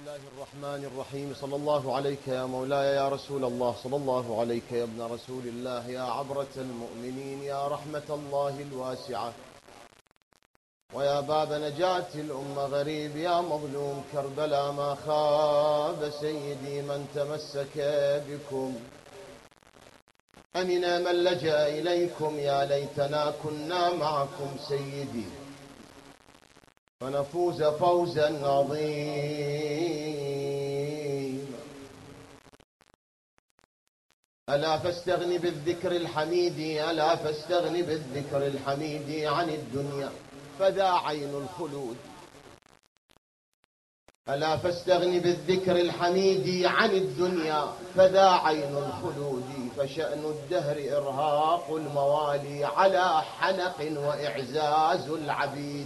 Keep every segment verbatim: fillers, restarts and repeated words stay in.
الله الرحمن الرحيم. صلى الله عليك يا مولاي يا رسول الله، صلى الله عليك يا ابن رسول الله، يا عبرة المؤمنين، يا رحمة الله الواسعة، ويا باب نجاة الأمة غريب، يا مظلوم كربلاء ما خاب سيدي من تمسك بكم، أمن من لجأ إليكم، يا ليتنا كنا معكم سيدي فنفوز فوزا عظيما. ألا فاستغن بالذكر الحميد، ألا فاستغن بالذكر الحميد عن الدنيا فذا عين الخلود. ألا فاستغن بالذكر الحميد عن الدنيا فذا عين الخلود. فشأن الدهر إرهاق الموالي على حنق وإعزاز العبيد.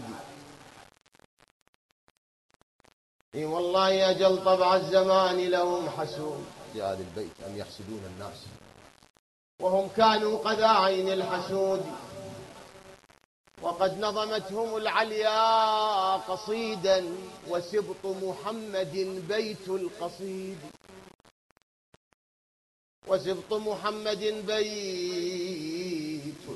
اي والله يا جل طبع الزمان لهم حسود لآل البيت أن يحسدون الناس وهم كانوا قد عين الحسود. وقد نظمتهم العليا قصيدا وسبط محمد بيت القصيد. وسبط محمد بيت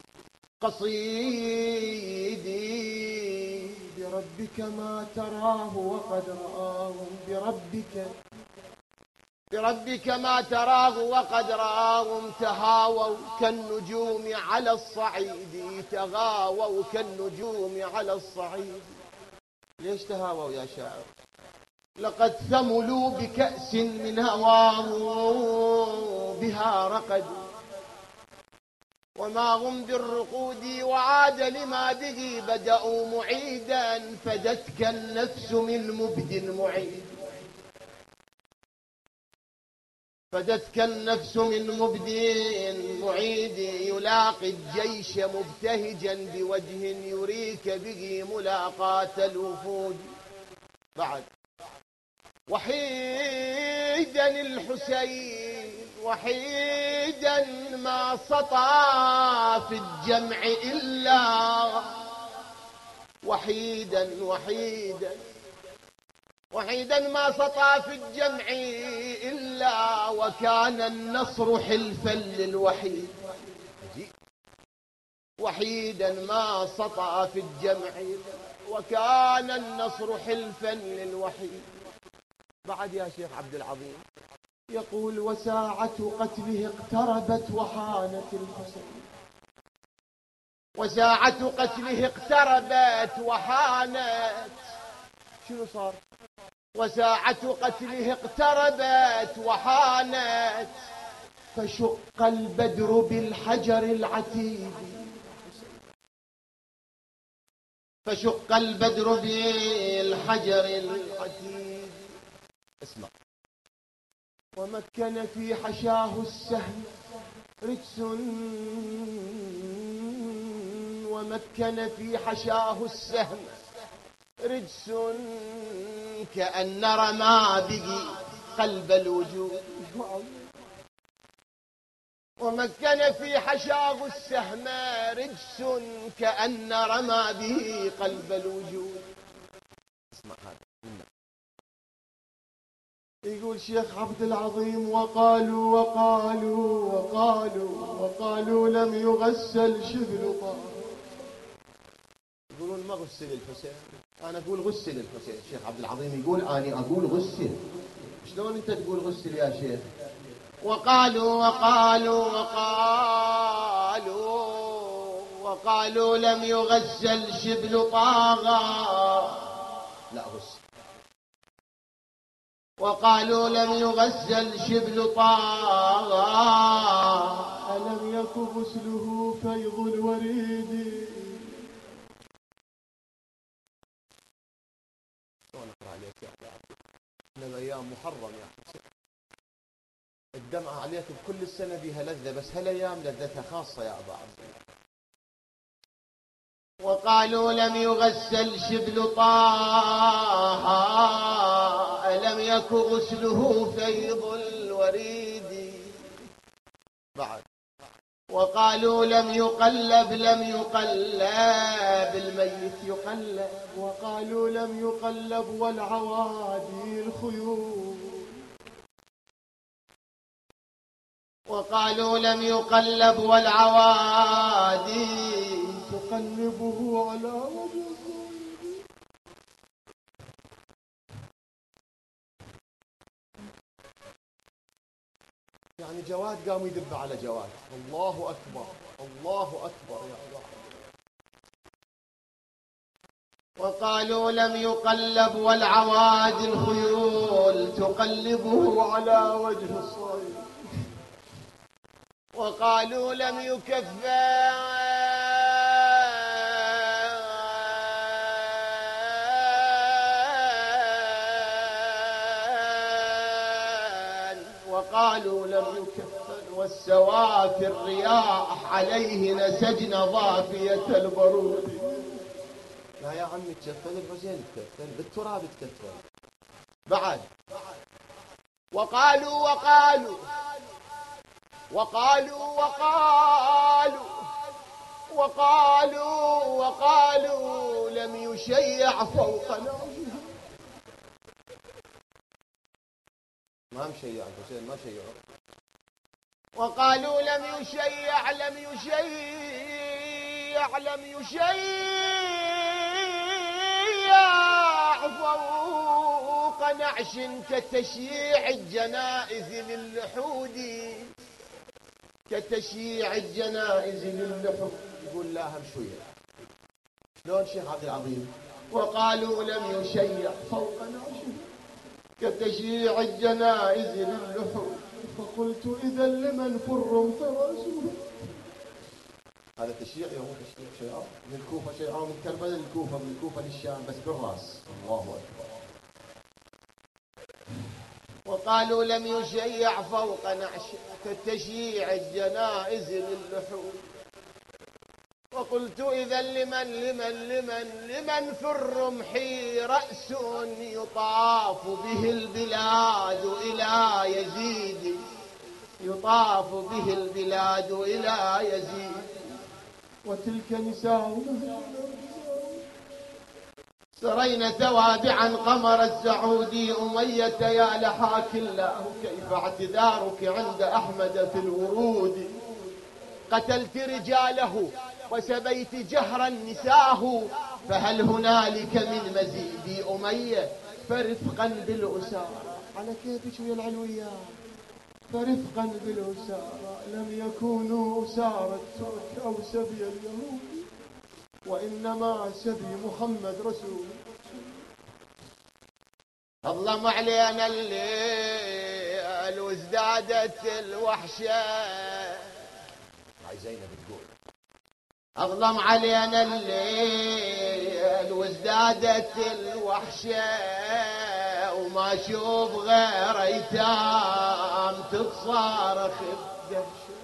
القصيد. بربك ما تراه وقد رآهم، بربك بربك ما تراه وقد رآهم تهاووا كالنجوم على الصعيد. تغاووا كالنجوم على الصعيد. ليش تهاووا يا شاعر؟ لقد ثملوا بكأس من هواه بها رقدوا وما هم بالرقود. وعاد لما به بدأوا معيدا فدتك النفس من مبد معيد. فدتك النفس من مبد معيد. يلاقي الجيش مبتهجا بوجه يريك به ملاقاة الوفود. بعد وحيدا الحسين وحيدا ما سطع في الجمع إلا وحيدا وحيدا وحيدا ما سطع في الجمع إلا وكان النصر حلفا للوحيد. وحيدا ما سطع في الجمع وكان النصر حلفا للوحيد. بعد يا شيخ عبد العظيم يقول وساعة قتله اقتربت وحانت الحسين. وساعة قتله اقتربت وحانت. شنو صار؟ وساعة قتله اقتربت وحانت فشق البدر بالحجر العتيد. فشق البدر بالحجر العتيد. اسمع. ومكن في حشاه السهم رجس. ومكن في حشاه السهم رجس كأن رمى به قلب الوجود. ومكن في حشاه السهم رجس كأن رمى به قلب الوجود. اسمع هذا. يقول شيخ عبد العظيم وقالوا وقالوا وقالوا وقالوا لم يغسل شبل طه. يقولون ما غسل الحسين. انا اقول غسل الحسين. الشيخ عبد العظيم يقول اني اقول غسل. شلون انت تقول غسل يا شيخ؟ وقالوا وقالوا وقالوا وقالوا لم يغسل شبل طاغى. لا غسل. وقالوا لم يغسل شبل طاغى. ألم يك غسله فيض الوريد. شلون اقرا عليك يا أبا عبد؟ احنا بايام محرم يا حسين. الدمعة عليك بكل السنة بها لذة بس هالايام لذتها خاصة يا أبا عبد. وقالوا لم يغسل شبل طه. ألم يك غسله فيض الوريد. بعد وقالوا لم يقلب لم يقلب الميت يقلب. وقالوا لم يقلب والعوادي الخيول. وقالوا لم يقلب والعوادي تقلبه على وجهه. يعني جواد قام يدب على جواد. الله أكبر الله أكبر يا الله. وقالوا لم يقلب والعوادي الخيول تقلبه على وجه الصيد. وقالوا لم يكفى وقالوا لم يكفن والسوافي الرياح عليه نسجن ضافية البرود. لا يا عمي تكفن الحسين تكفن بالتراب تكفن بعد. وقالوا وقالوا وقالوا وقالوا وقالوا وقالوا لم يشيع فوق نعشه. ما مشيع الحسين ما شيع. وقالوا لم يشيع لم يشيع لم يشيع فوق نعش كتشييع الجنائز للحود. كتشييع الجنائز للحود. يقول لا هم شوية شلون شيخ عبد العظيم. وقالوا لم يشيع فوق نعشه كتشييع الجنائز للحود. فقلت إذا لمن فر فراسه. هذا تشييع يوم تشييع شيعة من الكوفة شيعة من كربلاء للكوفة من الكوفة للشام بس بالراس. الله أكبر. وقالوا لم يشيع فوق نعش كتشييع الجنائز للحود. وقلت إذا لمن لمن لمن لمن في الرمح رأس يطاف به البلاد إلى يزيد. يطاف به البلاد إلى يزيد. وتلك نساء سرين توابعا قمر السعودي أمية يا لحاك الله كيف اعتذارك عند أحمد في الورود. قتلت رجاله وسبيت جهرا نساه فهل هنالك من مزيد أمية فرفقا بالأسارى. على كيفك ويا العلويات. فرفقا بالأسارى لم يكونوا أسارى الترك أو سبي اليهود وإنما سبي محمد رسول. أظلم علينا الليل وازدادت الوحشة. هاي زينب تقول أظلم علينا الليل وازدادت الوحشة وما شوف غير ايتام تتصارخ بدهشة.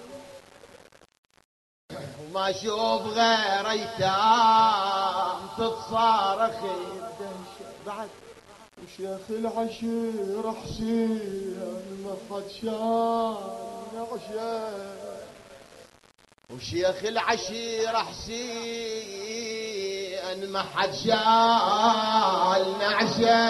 وما شوف غير ايتام تتصارخ بدهشة. بعد وشيخ العشير حسين ما حد شان نعشه. وشيخ العشير حسين ما حد شال نعشه.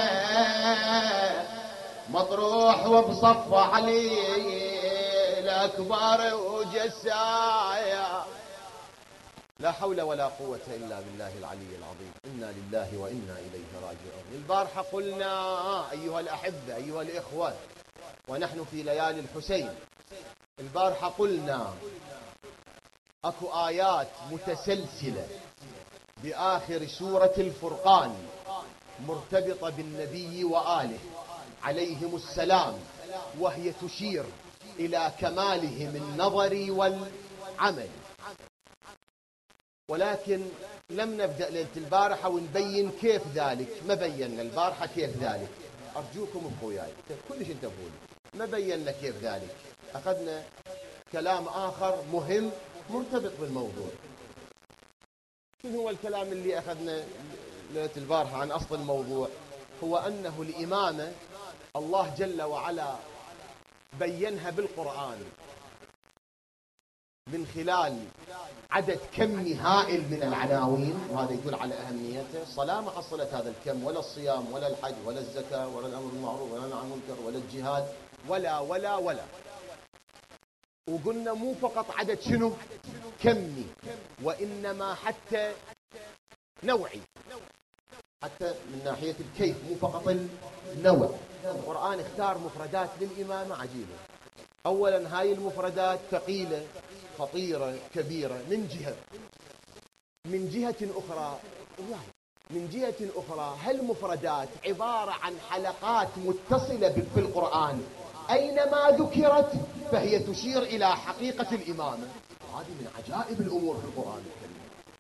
مطروح وبصف علي الأكبر وجسايا. لا حول ولا قوة إلا بالله العلي العظيم. إنا لله وإنا إليه راجعون. البارحة قلنا أيها الأحبة أيها الإخوة ونحن في ليالي الحسين. البارحة قلنا أكو آيات متسلسلة بآخر سورة الفرقان مرتبطة بالنبي وآله عليهم السلام وهي تشير إلى كمالهم النظري والعمل. ولكن لم نبدأ ليلة البارحة ونبين كيف ذلك. ما بينا البارحة كيف ذلك. أرجوكم أخوياي كلش انتبهوا لي. ما بينا كيف ذلك. أخذنا كلام آخر مهم مرتبط بالموضوع. شنو هو الكلام اللي أخذنا ليلة البارحة عن أصل الموضوع؟ هو أنه الإمامة الله جل وعلا بينها بالقرآن من خلال عدد كمي هائل من العناوين، وهذا يدل على أهميته. الصلاة ما حصلت هذا الكم، ولا الصيام ولا الحج ولا الزكاة ولا الأمر بالمعروف ولا النهي عن المنكر ولا الجهاد ولا ولا ولا وقلنا مو فقط عدد شنو كمي، وإنما حتى نوعي، حتى من ناحية الكيف، مو فقط النوع. القرآن اختار مفردات للإمامة عجيبة. أولا هاي المفردات ثقيلة خطيرة كبيرة من جهة، من جهة أخرى من جهة أخرى هالمفردات عبارة عن حلقات متصلة في القرآن، أينما ذكرت فهي تشير إلى حقيقة الإمامة. هذه من عجائب الأمور في القرآن الكريم.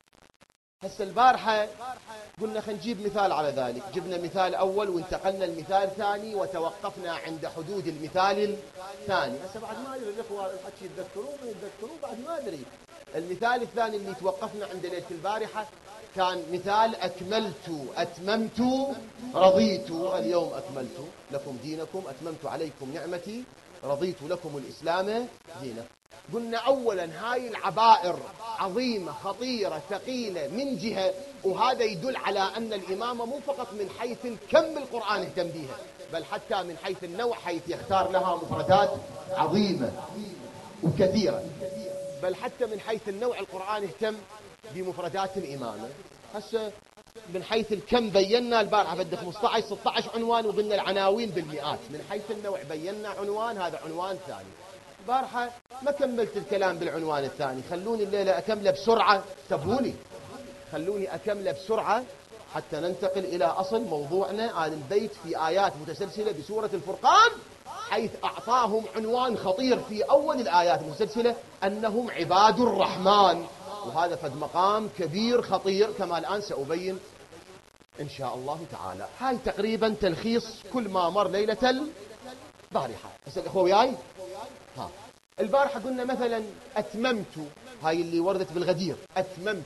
هسه البارحة قلنا خلينا نجيب مثال على ذلك، جبنا مثال أول وانتقلنا المثال ثاني وتوقفنا عند حدود المثال الثاني. هسه بعد ما أدري الإخوة الحكي يتذكرون ما يتذكرون، بعد ما أدري. المثال الثاني اللي توقفنا عند ليلة البارحة كان مثال أكملت أتممت رضيت، اليوم أكملت لكم دينكم أتممت عليكم نعمتي رضيت لكم الإسلام دينا. قلنا أولا هاي العبائر عظيمة خطيرة ثقيلة من جهة، وهذا يدل على أن الإمامة مو فقط من حيث الكم القرآن اهتم بها، بل حتى من حيث النوع، حيث يختار لها مفردات عظيمة وكثيرة، بل حتى من حيث النوع القرآن اهتم بمفردات الإمامة. هسه من حيث الكم بينا البارحة بدي خمسة عشر ستة عشر عنوان، وقلنا العناوين بالمئات. من حيث النوع بينا عنوان، هذا عنوان ثاني. البارحة ما كملت الكلام بالعنوان الثاني، خلوني الليلة أكمله بسرعة، انتبهوا خلوني أكمله بسرعة حتى ننتقل إلى أصل موضوعنا. آل البيت في آيات متسلسلة بسورة الفرقان، حيث أعطاهم عنوان خطير في أول الآيات المتسلسلة أنهم عباد الرحمن، وهذا فد مقام كبير خطير كما الآن سأبين إن شاء الله تعالى. هاي تقريبا تلخيص كل ما مر ليلة البارحة. هسه الأخوة وياي، ها البارحة قلنا مثلا أتممت، هاي اللي وردت بالغدير، أتممت.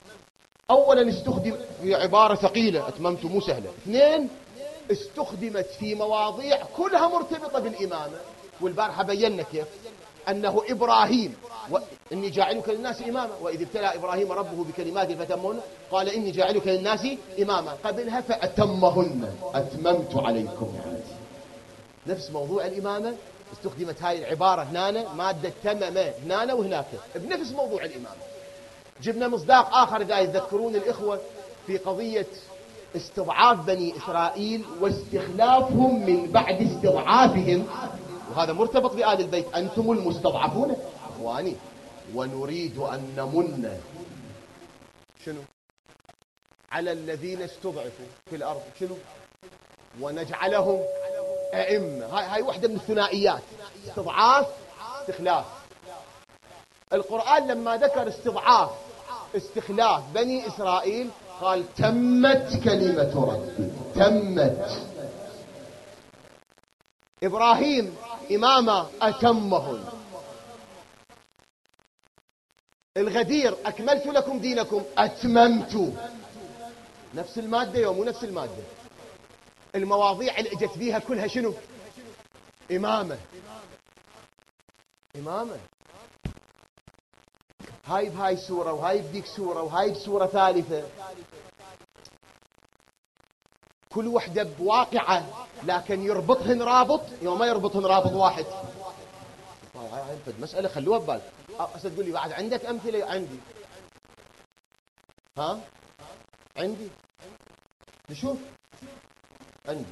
أولا استخدم في عبارة ثقيلة، أتممت مو سهلة. اثنين استخدمت في مواضيع كلها مرتبطة بالإمامة، والبارحة بينا كيف أنه إبراهيم وإني جاعلك للناس إماما، وإذ ابتلى إبراهيم ربه بكلمات فتمهن قال إني جاعلك للناس إماما. قبلها فأتمهن، أتممت عليكم نعمتي. نفس موضوع الإمامة استخدمت هاي العبارة هنا، مادة تمم هنا وهناك بنفس موضوع الإمامة. جبنا مصداق آخر إذا يتذكرون الإخوة في قضية استضعاف بني إسرائيل واستخلافهم من بعد استضعافهم، وهذا مرتبط بآل البيت. أنتم المستضعفون أخواني، ونريد أن نمن شنو على الذين استضعفوا في الأرض، شنو ونجعلهم أئمة. هاي هاي واحدة من الثنائيات، استضعاف استخلاف. القرآن لما ذكر استضعاف استخلاف بني إسرائيل قال تمت كلمة ربي، تمت. إبراهيم إماما أتمهن. الغدير أكملت لكم دينكم أتممت. نفس المادة يوم ونفس المادة. المواضيع اللي اجت فيها كلها شنو؟ إمامة إمامة. هاي بهاي سورة وهاي بديك سورة وهاي بسورة ثالثة، كل وحدة بواقعة، لكن يربطهن رابط يوم ما يربطهن رابط واحد. هاي مسألة خلوها ببال. هسه تقول لي بعد عندك أمثلة؟ عندي، ها عندي، نشوف. عندي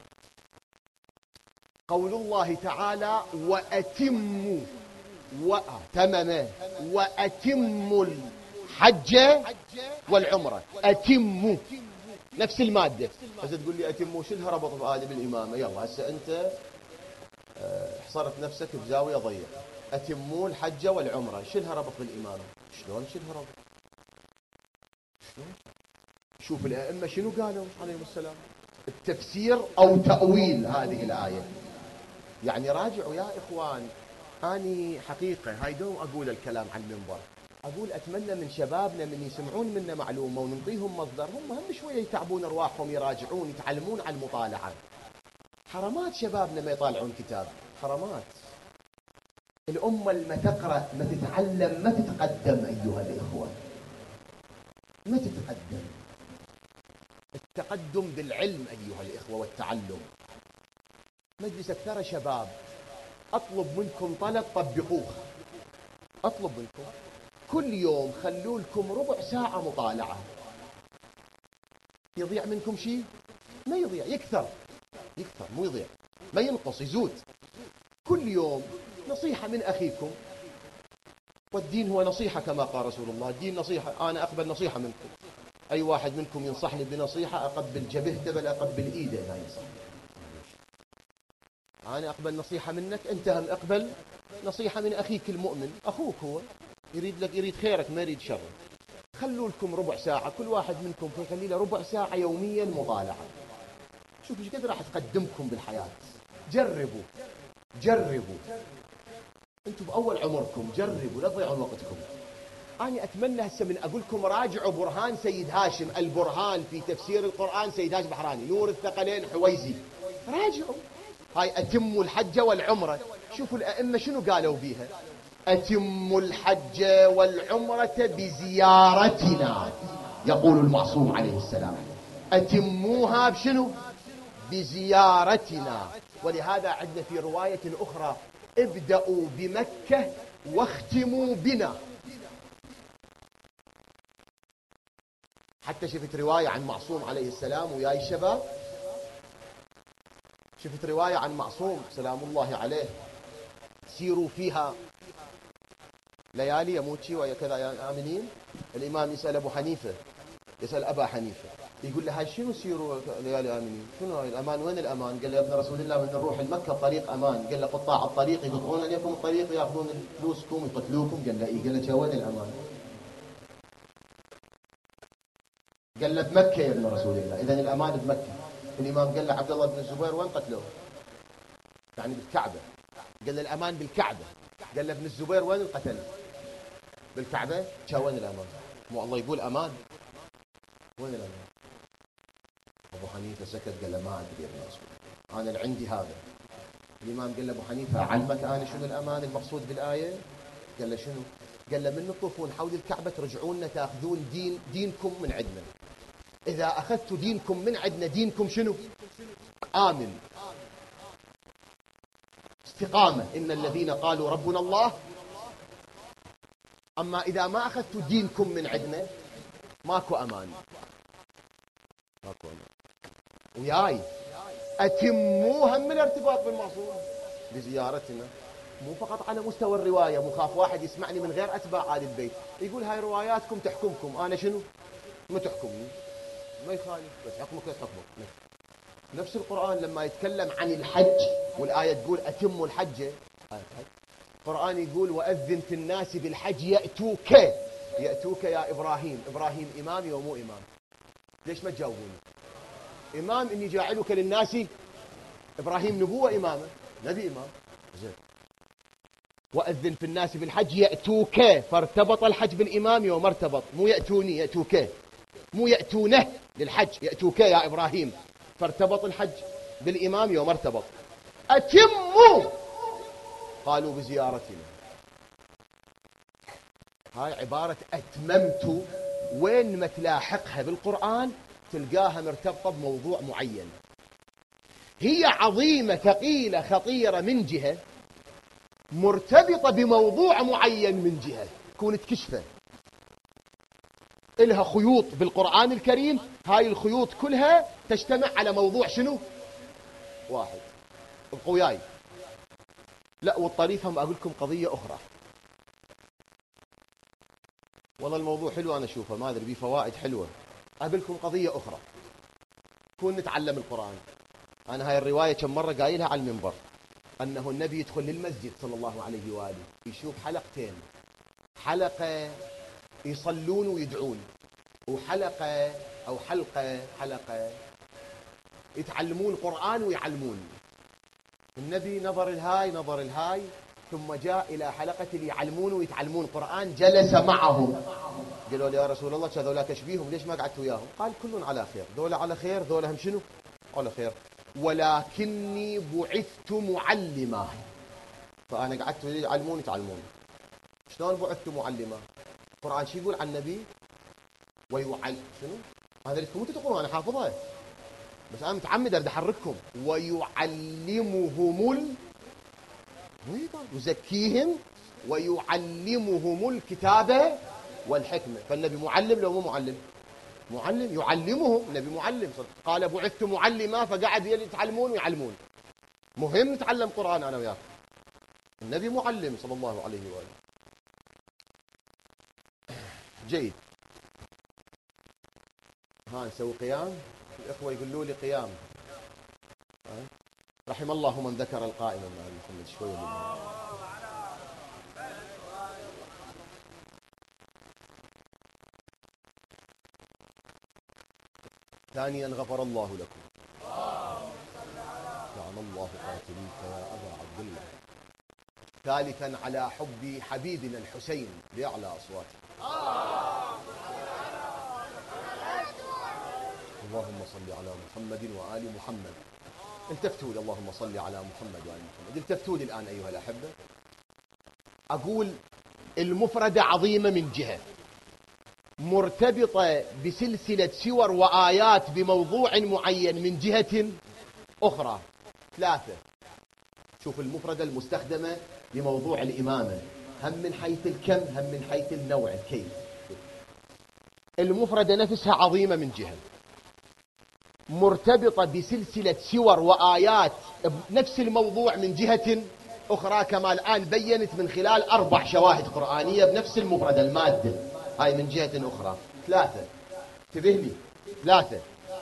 قول الله تعالى وأتموا وأتمم وأتموا الحج والعمرة. أتموا نفس المادة. بس تقول لي أتموا شو لها ربط بهذه بالإمامة؟ يلا هسه أنت حصرت نفسك بزاوية ضيقة. أتموا الحج والعمرة شو لها ربط بالإمامة؟ شلون شو لها ربط؟ شلون؟ شوف الأئمة شنو قالوا عليهم السلام، التفسير أو تأويل هذه الآية. يعني راجعوا يا إخوان. أني حقيقة هاي دوم أقول الكلام عن المنبر، أقول أتمنى من شبابنا من يسمعون منا معلومة ونعطيهم مصدر، هم هم شوية يتعبون أرواحهم يراجعون يتعلمون عن المطالعة. حرمات شبابنا ما يطالعون كتاب، حرمات. الأمة لما تقرأ ما تتعلم ما تتقدم أيها الإخوة، ما تتقدم. التقدم بالعلم أيها الإخوة والتعلم. مجلسك ترى شباب، أطلب منكم طلب طبقوه. أطلب منكم كل يوم خلوا لكم ربع ساعة مطالعة. يضيع منكم شيء؟ ما يضيع، يكثر يكثر مو يضيع، ما ينقص يزود. كل يوم نصيحة من أخيكم، والدين هو نصيحة كما قال رسول الله. الدين نصيحة، أنا أقبل نصيحة منكم. أي واحد منكم ينصحني بنصيحة أقبل جبهته بل أقبل إيده لا ينصح. أنا أقبل نصيحة منك، أنت هم أقبل نصيحة من أخيك المؤمن. أخوك هو يريد لك، يريد خيرك ما يريد شرك. خلوا لكم ربع ساعة كل واحد منكم، يخلي له ربع ساعة يوميا مطالعة. شوفوا ايش قد راح تقدمكم بالحياة. جربوا جربوا انتم بأول عمركم، جربوا لا تضيعون وقتكم. أنا أتمنى هسه من أقول لكم راجعوا برهان سيد هاشم، البرهان في تفسير القرآن سيد هاشم بحراني، نور الثقلين حويزي. راجعوا هاي أتموا الحج والعمرة. شوفوا الأئمة شنو قالوا بيها. أتموا الحج والعمرة بزيارتنا، يقول المعصوم عليه السلام. أتموها بشنو؟ بزيارتنا. ولهذا عندنا في رواية أخرى ابدأوا بمكة واختموا بنا. حتى شفت رواية عن معصوم عليه السلام وياي الشباب، شفت رواية عن معصوم سلام الله عليه، سيروا فيها ليالي يموت شي وكذا يا آمنين. الإمام يسأل أبو حنيفة، يسأل أبا حنيفة، يقول له هاي شنو سيروا ليالي آمنين؟ شنو هاي الأمان؟ وين الأمان؟ قال له يا ابن رسول الله من نروح المكة الطريق أمان. قال له قطاع الطريق يقطعون عليكم الطريق يأخذون فلوسكم يقتلوكم. قال له إيه؟ قال له وين الأمان؟ قال له بمكة يا ابن رسول الله. إذن الأمان بمكة. الإمام قال له عبد الله بن الزبير وين قتلوه؟ يعني بالكعبة. قال له الأمان بالكعبة. قال له ابن الزبير وين القتل؟ بالكعبة. شا وين الأمان؟ مو الله يقول أمان، وين الأمان؟ أبو حنيفة سكت قال له ما أدري يا ابن رسول الله، أنا اللي عندي هذا. الإمام قال له أبو حنيفة علمك أنا شنو الأمان المقصود بالآية؟ قال له شنو؟ قال له من تطوفون حول الكعبة ترجعون تأخذون دين دينكم من عندنا. إذا أخذتوا دينكم من عندنا دينكم شنو؟ آمن، استقامة. إن الذين قالوا ربنا الله. أما إذا ما أخذتوا دينكم من عندنا ماكو أمان، ماكو أمان. وياي أتموها من الارتباط بالمعصوم بزيارتنا، مو فقط على مستوى الرواية. مخاف واحد يسمعني من غير أتباع آل البيت يقول هاي رواياتكم تحكمكم، أنا شنو؟ ما تحكمني، ما يخالف، بس حكمك لا تحكمك. نفس القرآن لما يتكلم عن الحج والآية تقول أتموا الحج، القرآن يقول وأذن في الناس بالحج يأتوك. يأتوك يا إبراهيم. إبراهيم إمامي ومو إمام؟ ليش ما تجاوبوني؟ إمام إني جاعلك للناس. إبراهيم نبوة إمامة؟ نبي إمام. زين. وأذن في الناس بالحج يأتوك، فارتبط الحج بالإمام وما ارتبط. مو يأتوني، يأتوك. مو يأتونه للحج، يأتوك يا إبراهيم، فارتبط الحج بالإمام وما ارتبط. أتموا قالوا بزيارتنا. هاي عبارة أتممت وين ما تلاحقها بالقرآن تلقاها مرتبطة بموضوع معين. هي عظيمة ثقيلة خطيرة من جهة، مرتبطة بموضوع معين من جهة، تكون تكشفه. إلها خيوط بالقرآن الكريم، هاي الخيوط كلها تجتمع على موضوع شنو؟ واحد. ابقوا وياي. لا والطريفة ما أقول لكم قضية أخرى. والله الموضوع حلو أنا أشوفه، ما أدري بيه فوائد حلوة. أقابلكم قضية أخرى. كون نتعلم القرآن. أنا هاي الرواية كم مرة قايلها على المنبر، أنه النبي يدخل للمسجد صلى الله عليه وآله يشوف حلقتين، حلقة يصلون ويدعون، وحلقة أو حلقة حلقة يتعلمون قرآن ويعلمون. النبي نظر الهاي نظر الهاي ثم جاء إلى حلقة اللي يعلمون ويتعلمون قرآن، جلس معهم. قالوا له يا رسول الله هذولا تشبيههم ليش ما قعدت وياهم؟ قال كل على خير، ذولا على خير، ذولا هم شنو؟ على خير، ولكني بعثت معلما. فأنا قعدت يعلموني تعلموني. شلون بعثت معلما؟ القرآن شو يقول عن النبي؟ ويعلم شنو؟ هذا اللي انتم تقولون أنا حافظها، بس أنا متعمد أريد أحرككم. ويعلمهم ال يزكيهم ويعلمهم الكتابة والحكمة. فالنبي معلم لو مو معلم؟ معلم، يعلمهم. النبي معلم، قال بعثت معلما، فقعد يتعلمون ويعلمون. مهم نتعلم قرآن أنا وياك. النبي معلم صلى الله عليه وآله. جيد. ها نسوي قيام. الإخوة يقولوا لي قيام. رحم الله من ذكر القائمة مع محمد شوية منه. ثانيا غفر الله لكم. لعن الله قاتليك يا أبا عبد الله. ثالثا على حب حبيبنا الحسين بأعلى أصواته. اللهم صل على محمد وآل محمد. التفتوا لي، اللهم صل على محمد وآل محمد. التفتوا لي الآن أيها الأحبة. أقول المفردة عظيمة من جهة، مرتبطة بسلسلة سور وآيات بموضوع معين من جهة أخرى. ثلاثة. شوف المفردة المستخدمة لموضوع الإمامة، هم من حيث الكم هم من حيث النوع الكيف. المفردة نفسها عظيمة من جهة، مرتبطة بسلسلة سور وآيات نفس الموضوع من جهة أخرى، كما الآن بينت من خلال أربع شواهد قرآنية بنفس المفردة المادة هاي من جهة أخرى. ثلاثة. انتبه لي. ثلاثة.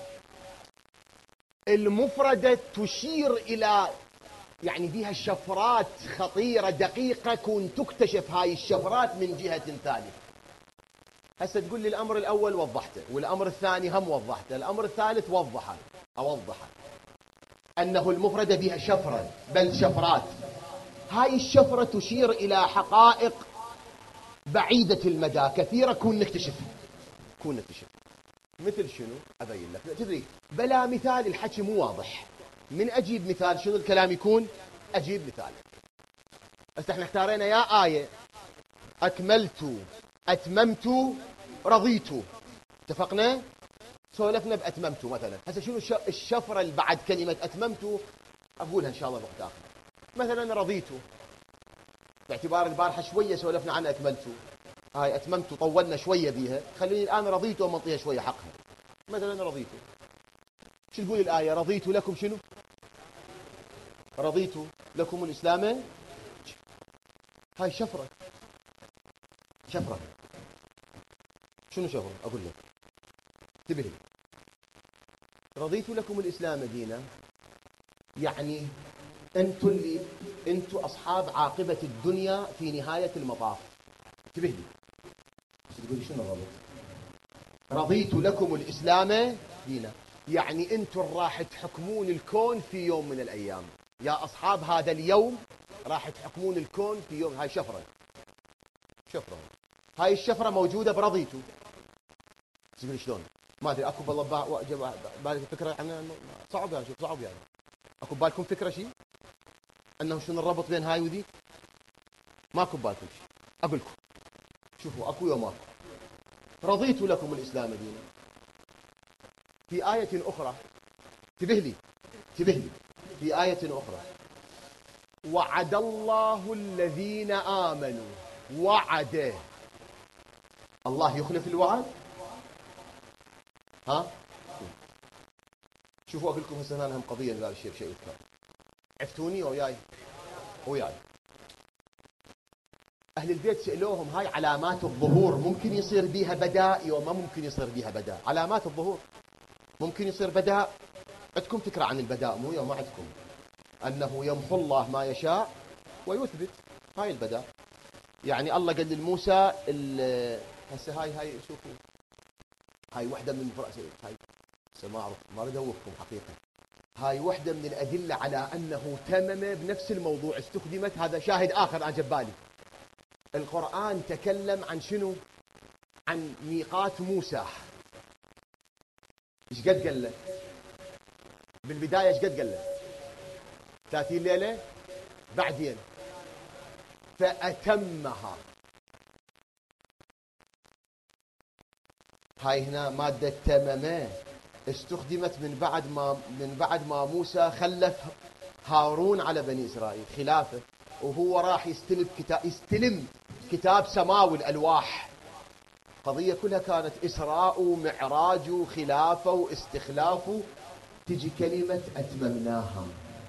المفردة تشير إلى يعني بها شفرات خطيرة دقيقة، كون تكتشف هاي الشفرات من جهة ثالثة. هسه تقول لي الأمر الأول وضحته، والأمر الثاني هم وضحته، الأمر الثالث وضحه أوضحه أنه المفردة بها شفرة بل شفرات. هاي الشفرة تشير إلى حقائق بعيدة المدى كثيرة، كون نكتشفها كون نكتشفها مثل شنو؟ أبين لك. تدري بلا مثال الحكي مو واضح. من أجيب مثال شنو الكلام يكون؟ أجيب مثال. بس احنا اختارينا يا آية أكملت أتممت رضيت، اتفقنا؟ سولفنا بأتممت مثلا. هسه شنو الشفرة اللي بعد كلمة أتممت؟ أقولها إن شاء الله وقت آخر. مثلا رضيت، باعتبار البارحة شوية سولفنا عن أكملت، هاي أتممت طولنا شوية بيها، خليني الآن رضيت ومنطيها شوية حقها. مثلا رضيت، شو تقول الآية؟ رضيت لكم شنو؟ رضيت لكم الإسلام. هاي شفرة. شفرة. شنو شفرة؟ أقول لك. انتبه لي. رضيت لكم الإسلام دينا، يعني أنتوا اللي أنتوا أصحاب عاقبة الدنيا في نهاية المطاف. انتبه لي. تقول لي شنو الربط؟ رضيت لكم الإسلام دينا، يعني أنتوا راح تحكمون الكون في يوم من الأيام، يا أصحاب هذا اليوم راح تحكمون الكون في يوم. هاي شفرة. شفرة. هاي الشفرة موجودة برضيتوا. تقول شلون؟ ما أدري. أكو بالله بالك فكرة عنها؟ صعب يعني. شوف صعب يعني. أكو بالكم فكرة شيء؟ أنه شنو الربط بين هاي وذي؟ ماكو بالكم شيء. أقول لكم شوفوا أكو يوم ماكو. رضيت لكم الإسلام دينا. في آية أخرى انتبه لي انتبه لي في آية أخرى وعد الله الذين آمنوا. وعد الله يخلف الوعد؟ ها؟ شوفوا أقول لكم هسه أنا هم قضية هذا الشيء بشيء يذكر. عفتوني وياي وياي. أهل البيت سألوهم هاي علامات الظهور ممكن يصير بيها بداء وما ممكن يصير بيها بداء؟ علامات الظهور ممكن يصير بداء. عندكم فكرة عن البداء مو؟ يوم ما عندكم أنه يمحو الله ما يشاء ويثبت. هاي البداء. يعني الله قال لموسى هسه هاي هاي شوفوا هاي وحدة من هاي ما أعرف ما أريد أوقفكم حقيقة. هاي وحدة من الأدلة على أنه تمم بنفس الموضوع استخدمت. هذا شاهد آخر أنا جبالي. القرآن تكلم عن شنو؟ عن ميقات موسى. ايش قد قال له؟ بالبداية ايش قد قال له؟ ثلاثين ليلة. بعدين فأتمها. هاي هنا مادة تممه استخدمت من بعد ما من بعد ما موسى خلف هارون على بني إسرائيل خلافه، وهو راح يستلم كتاب يستلم كتاب سماوي الألواح. قضية كلها كانت إسراء ومعراج وخلافة واستخلاف. تجي كلمة أتممناها.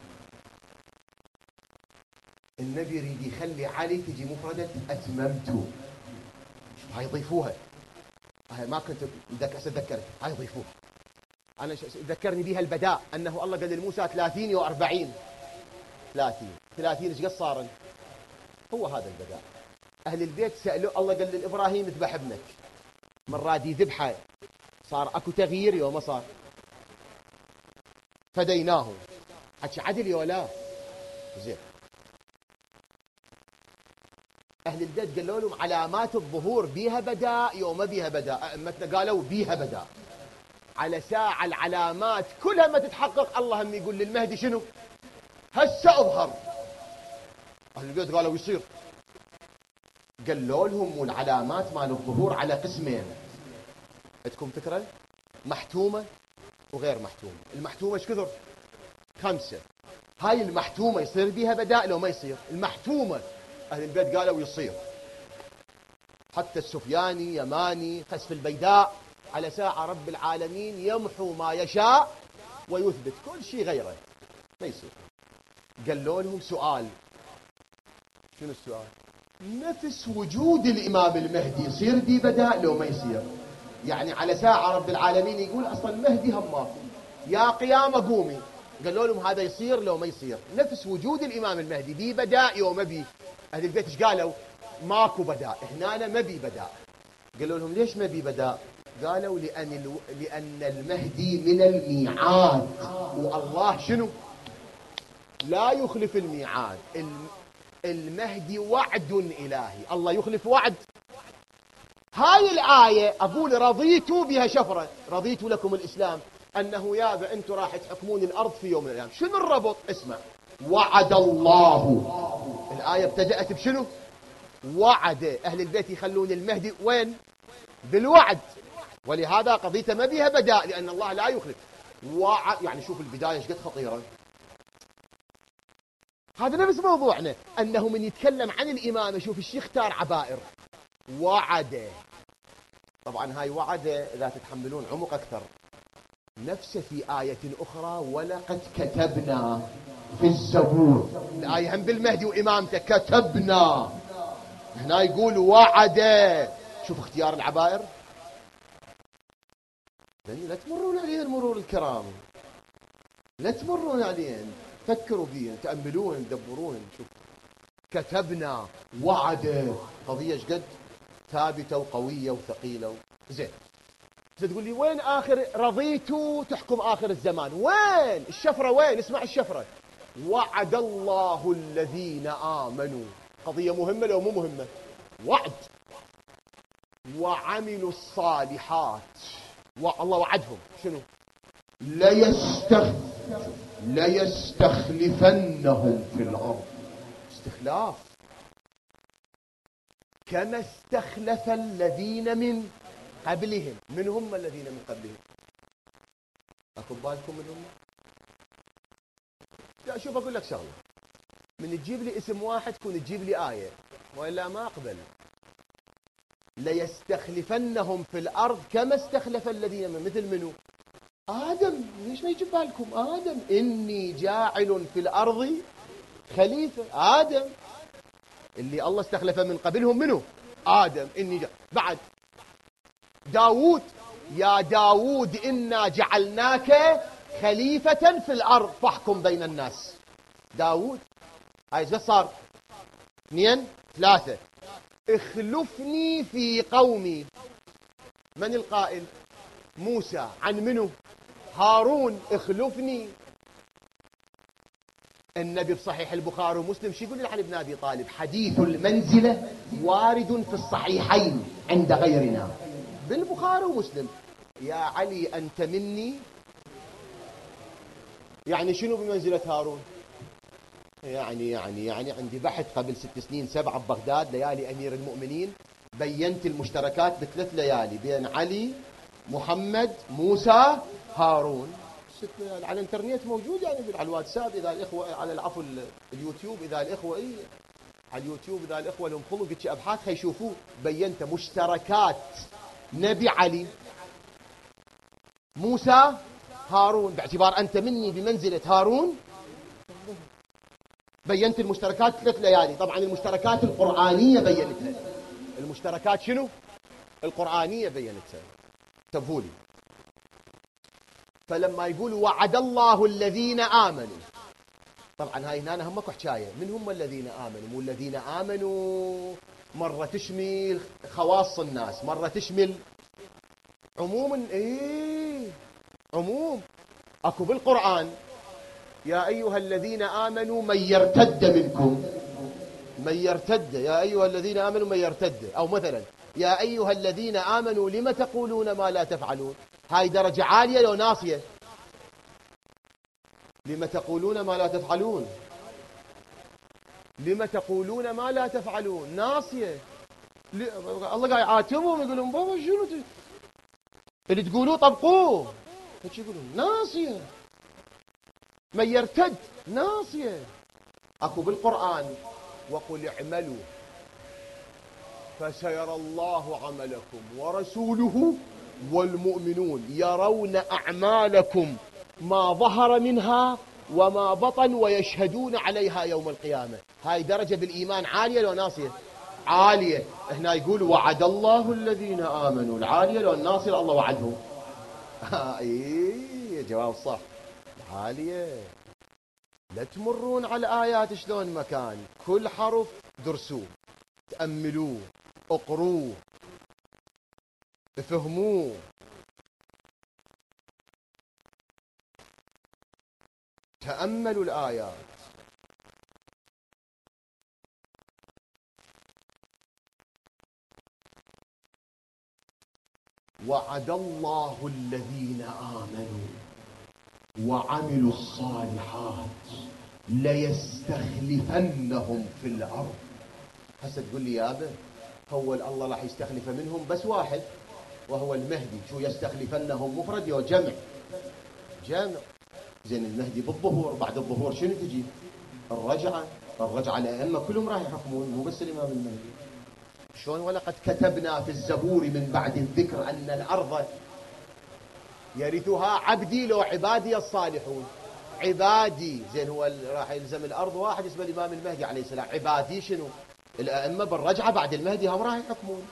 النبي يريد يخلي علي تجي مفردة أتممت. هاي يضيفوها. هاي ما كنت بدك أتذكر، هاي يضيفوها. أنا ذكرني بها البداء أنه الله قال لموسى ثلاثين وأربعين. ثلاثين ثلاثين إيش قد صار؟ هو هذا البداء. أهل البيت سألوا الله قال لإبراهيم اذبح ابنك، من راد يذبحه صار أكو تغيير يوم ما صار. فديناه. حكي عدل يا لا زين. أهل البيت قالوا لهم علامات الظهور بيها بداء يوم ما بيها بداء. أئمتنا قالوا بيها بداء. على ساعة العلامات كلها ما تتحقق الله هم يقول للمهدي شنو؟ هسه أظهر. أهل البيت قالوا يصير. قالوا لهم والعلامات مال الظهور على قسمين. عندكم فكرة؟ محتومة وغير محتومة. المحتومة ايش كثر؟ خمسة. هاي المحتومة يصير بيها بداء لو ما يصير؟ المحتومة أهل البيت قالوا يصير. حتى السفياني يماني خسف البيداء على ساعة رب العالمين يمحو ما يشاء ويثبت كل شيء غيره ما يصير. قالوا لهم سؤال. شنو السؤال؟ نفس وجود الإمام المهدي يصير بي بداء لو ما يصير؟ يعني على ساعة رب العالمين يقول أصلا المهدي هم ماكو يا قيامة قومي. قالوا لهم هذا يصير لو ما يصير. نفس وجود الإمام المهدي بي بداء يوم ما بي. أهل البيت ايش قالوا؟ ماكو بداء. هنا ما بي بداء. قالوا لهم ليش ما بي بداء؟ قالوا لأن, الو... لأن المهدي من الميعاد، والله شنو؟ لا يخلف الميعاد. المهدي وعد إلهي، الله يخلف وعد. هاي الآية أقول رضيت بها شفرة، رضيت لكم الإسلام، أنه يابا أنتم راح تحكمون الأرض في يوم من الأيام. شنو الربط؟ اسمع. وعد الله. الآية ابتدأت بشنو؟ وعد. أهل البيت يخلون المهدي وين؟ بالوعد. ولهذا قضيته ما بيها بداء لأن الله لا يخلف وعد. يعني شوف البداية ايش قد خطيرة. هذا نفس موضوعنا أنه من يتكلم عن الإمامة شوف الشيخ اختار عبائر. وعد. طبعا هاي وعد إذا تتحملون عمق أكثر. نفسه في آية أخرى ولقد كتبنا في الزبور. الآية هم بالمهدي وإمامته كتبنا. هنا يقول وعد. شوف اختيار العبائر. لا تمرون عليهن مرور الكرام. لا تمرون عليهن. فكروا فيهن تأملوهن تدبروهن. شوف كتبنا وعد. قضية ايش قد ثابتة وقوية وثقيلة. زين تقول لي وين آخر رضيت تحكم آخر الزمان؟ وين الشفرة؟ وين؟ اسمع الشفرة. وعد الله الذين آمنوا. قضية مهمة لو مو مهمة؟ وعد. وعملوا الصالحات. والله وعدهم شنو؟ ليستخ... ليستخلفنهم في الأرض. استخلاف. كما استخلف الذين من قبلهم. من هم الذين من قبلهم؟ أكو بالكم من هم؟ لا شوف أقول لك شغلة. من تجيب لي اسم واحد تكون تجيب لي آية وإلا ما أقبل. ليستخلفنهم في الأرض كما استخلف الذين من مثل منو؟ آدم. ليش ما يجيب بالكم آدم؟ إني جاعل في الأرض خليفة. آدم اللي الله استخلف من قبلهم منه آدم. إني جاعل. بعد داود يا داود إنا جعلناك خليفة في الأرض فاحكم بين الناس. داود. هاي ايش صار؟ اثنين ثلاثة. اخلفني في قومي. من القائل؟ موسى. عن منه؟ هارون. اخلفني. النبي بصحيح البخاري ومسلم شو يقول لعلي بن ابي طالب؟ حديث المنزلة وارد في الصحيحين عند غيرنا. بالبخاري ومسلم. يا علي أنت مني. يعني شنو بمنزلة هارون؟ يعني يعني يعني عندي بحث قبل ست سنين سبعة ببغداد، ليالي أمير المؤمنين، بينت المشتركات بثلاث ليالي بين علي، محمد، موسى، هارون. ست ليالي على الانترنت موجود، يعني على الواتساب إذا الإخوة، على العفو اليوتيوب إذا الإخوة إيه على اليوتيوب إذا الإخوة لهم خلق قلت أبحاث خيشوفوه. بينت مشتركات نبي علي، موسى، هارون، باعتبار أنت مني بمنزلة هارون. بينت المشتركات ثلاث ليالي. طبعا المشتركات القرآنية بينتها. المشتركات شنو؟ القرآنية بينتها. انتبهوا لي. فلما يقول وعد الله الذين آمنوا، طبعا هاي هنا هم اكو حكايه، من هم الذين آمنوا؟ مو الذين آمنوا مرة تشمل خواص الناس، مرة تشمل عموما. ايه عموم. اكو بالقرآن يا أيها الذين آمنوا من يرتد منكم، من يرتد، يا أيها الذين آمنوا من يرتد. أو مثلا يا أيها الذين آمنوا لم تقولون ما لا تفعلون. هاي درجة عالية لو ناصية. لم تقولون ما لا تفعلون، لم تقولون ما لا تفعلون، ناصية. الله قاعد يعاتبهم يقولون بابا شنو اللي تقولوه طبقوه، ايش يقولون؟ ناصية. من يرتد ناصية. اكو بالقرآن وقل اعملوا فسيرى الله عملكم ورسوله والمؤمنون يرون أعمالكم ما ظهر منها وما بطن ويشهدون عليها يوم القيامة. هاي درجة بالإيمان عالية لو ناصية؟ عالية. هنا يقول وعد الله الذين آمنوا، العالية لو الناصية الله وعدهم. ايه جواب صح، عالية. لا تمرون على الآيات شلون مكان، كل حرف درسوه، تأملوه، اقروه، افهموه. تأملوا الآيات. وعد الله الذين آمنوا وعملوا الصالحات ليستخلفنهم في الأرض. هسه تقول لي يا أبا هو الله راح يستخلف منهم بس واحد وهو المهدي، شو يستخلفنهم مفرد يا جمع؟ جمع. زين المهدي بالظهور، بعد الظهور شنو تجي؟ الرجعة. الرجعة الأئمة كلهم راح يحكمون، مو بس الإمام المهدي. شلون ولقد كتبنا في الزبور من بعد الذكر أن الأرض يرثها عبدي لو عبادي الصالحون. عبادي، زين هو راح يلزم الأرض واحد اسمه الإمام المهدي عليه السلام. عبادي شنو؟ الأئمة بالرجعة بعد المهدي هم راح يحكمون.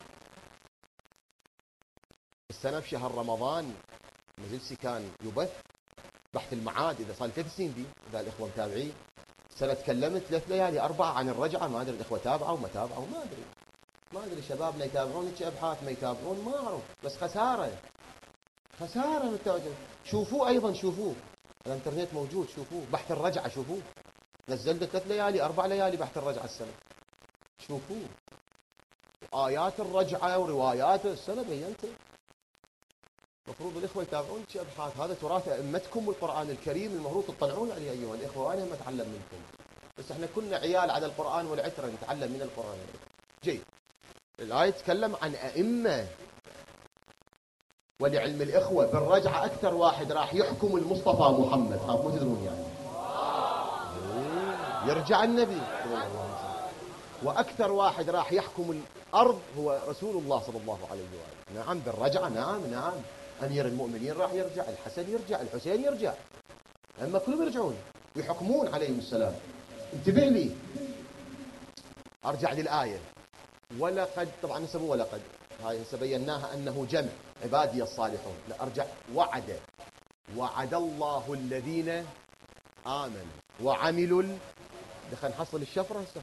السنة بشهر رمضان مجلسي كان يبث بحث المعاد، إذا صار ثلاث سنين دي إذا الإخوة متابعين. سنة تكلمت ثلاث ليالي أربعة عن الرجعة، ما أدري الإخوة تابعوا ما تابعوا، ما أدري ما أدري شبابنا يتابعون هيك أبحاث ما يتابعون، ما أعرف. بس خسارة خسارة التواجد. شوفوه أيضا، شوفوه الانترنت موجود، شوفوه بحث الرجعة، شوفوه نزلت ثلاث ليالي أربع ليالي بحث الرجعة السنة، شوفوه آيات الرجعة وروايات السنة بينته. المفروض الإخوة يتابعون شيء أبحاث. هذا تراث أئمتكم والقرآن الكريم، المفروض تطلعون عليه أيها الإخوة، وأنا هم أتعلم منكم. بس احنا كنا عيال على القرآن والعترة، نتعلم من القرآن. جيد. الآية تتكلم عن أئمة. ولعلم الإخوة بالرجعة أكثر واحد راح يحكم المصطفى محمد، خاف ما تدرون يعني. يرجع النبي صلى الله عليه وسلم. وأكثر واحد راح يحكم الأرض هو رسول الله صلى الله عليه وآله. نعم بالرجعة، نعم نعم. أمير المؤمنين راح يرجع، الحسن يرجع، الحسين يرجع، أما كلهم يرجعون ويحكمون عليهم السلام. انتبه لي، أرجع للآية. ولقد، طبعا نسبوا ولقد، هاي هسه بيناها أنه جمع عبادي الصالحون. لا أرجع. وعد، وعد الله الذين آمنوا وعملوا ال... دخل نحصل الشفرة هسه.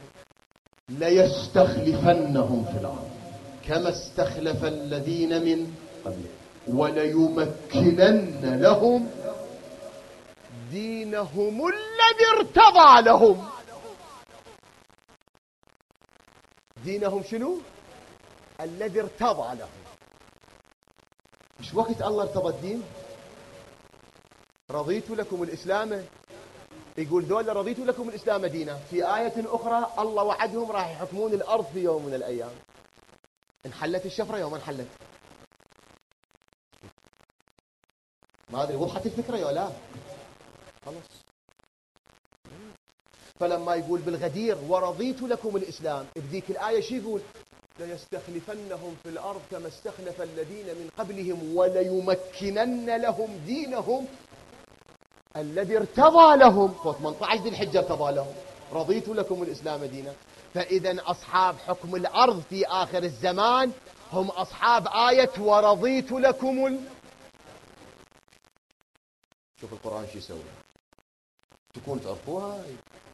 ليستخلفنهم في الأرض كما استخلف الذين من قبلهم وليمكنن لهم دينهم الذي ارتضى لهم. دينهم شنو؟ الذي ارتضى لهم. مش وقت الله ارتضى الدين؟ رضيت لكم الإسلام يقول ذولا رضيت لكم الإسلام دينا. في آية أخرى الله وعدهم راح يحكمون الأرض في يوم من الأيام. انحلت الشفرة يوم انحلت. ما أدري وضحت الفكرة يا لا؟ خلاص. فلما يقول بالغدير ورضيت لكم الإسلام، بذيك الآية شو يقول؟ ليستخلفنهم في الأرض كما استخلف الذين من قبلهم وليمكنن لهم دينهم الذي ارتضى لهم. ثمانية عشر ذي الحجة ارتضى لهم. رضيت لكم الإسلام دينا. فإذا أصحاب حكم الأرض في آخر الزمان هم أصحاب آية ورضيت لكم ال... شوف القرآن شو يسوي. تكون تعرفوها.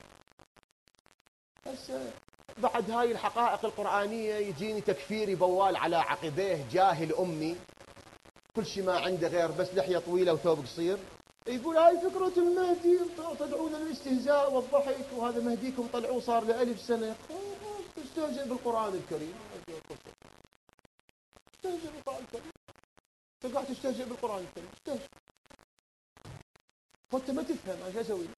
بس بعد هاي الحقائق القرآنية يجيني تكفيري بوال على عقبيه جاهل أمي كل شيء ما عنده غير بس لحية طويلة وثوب قصير، يقول هاي فكرة المهدي تدعون للاستهزاء والضحك وهذا مهديكم طلعوه صار له ألف سنة. تستهزئ بالقرآن الكريم. تستهزئ بالقرآن الكريم. انت قاعد تستهزئ بالقرآن الكريم. تستهزئ. فانت ما تفهم ايش اسوي.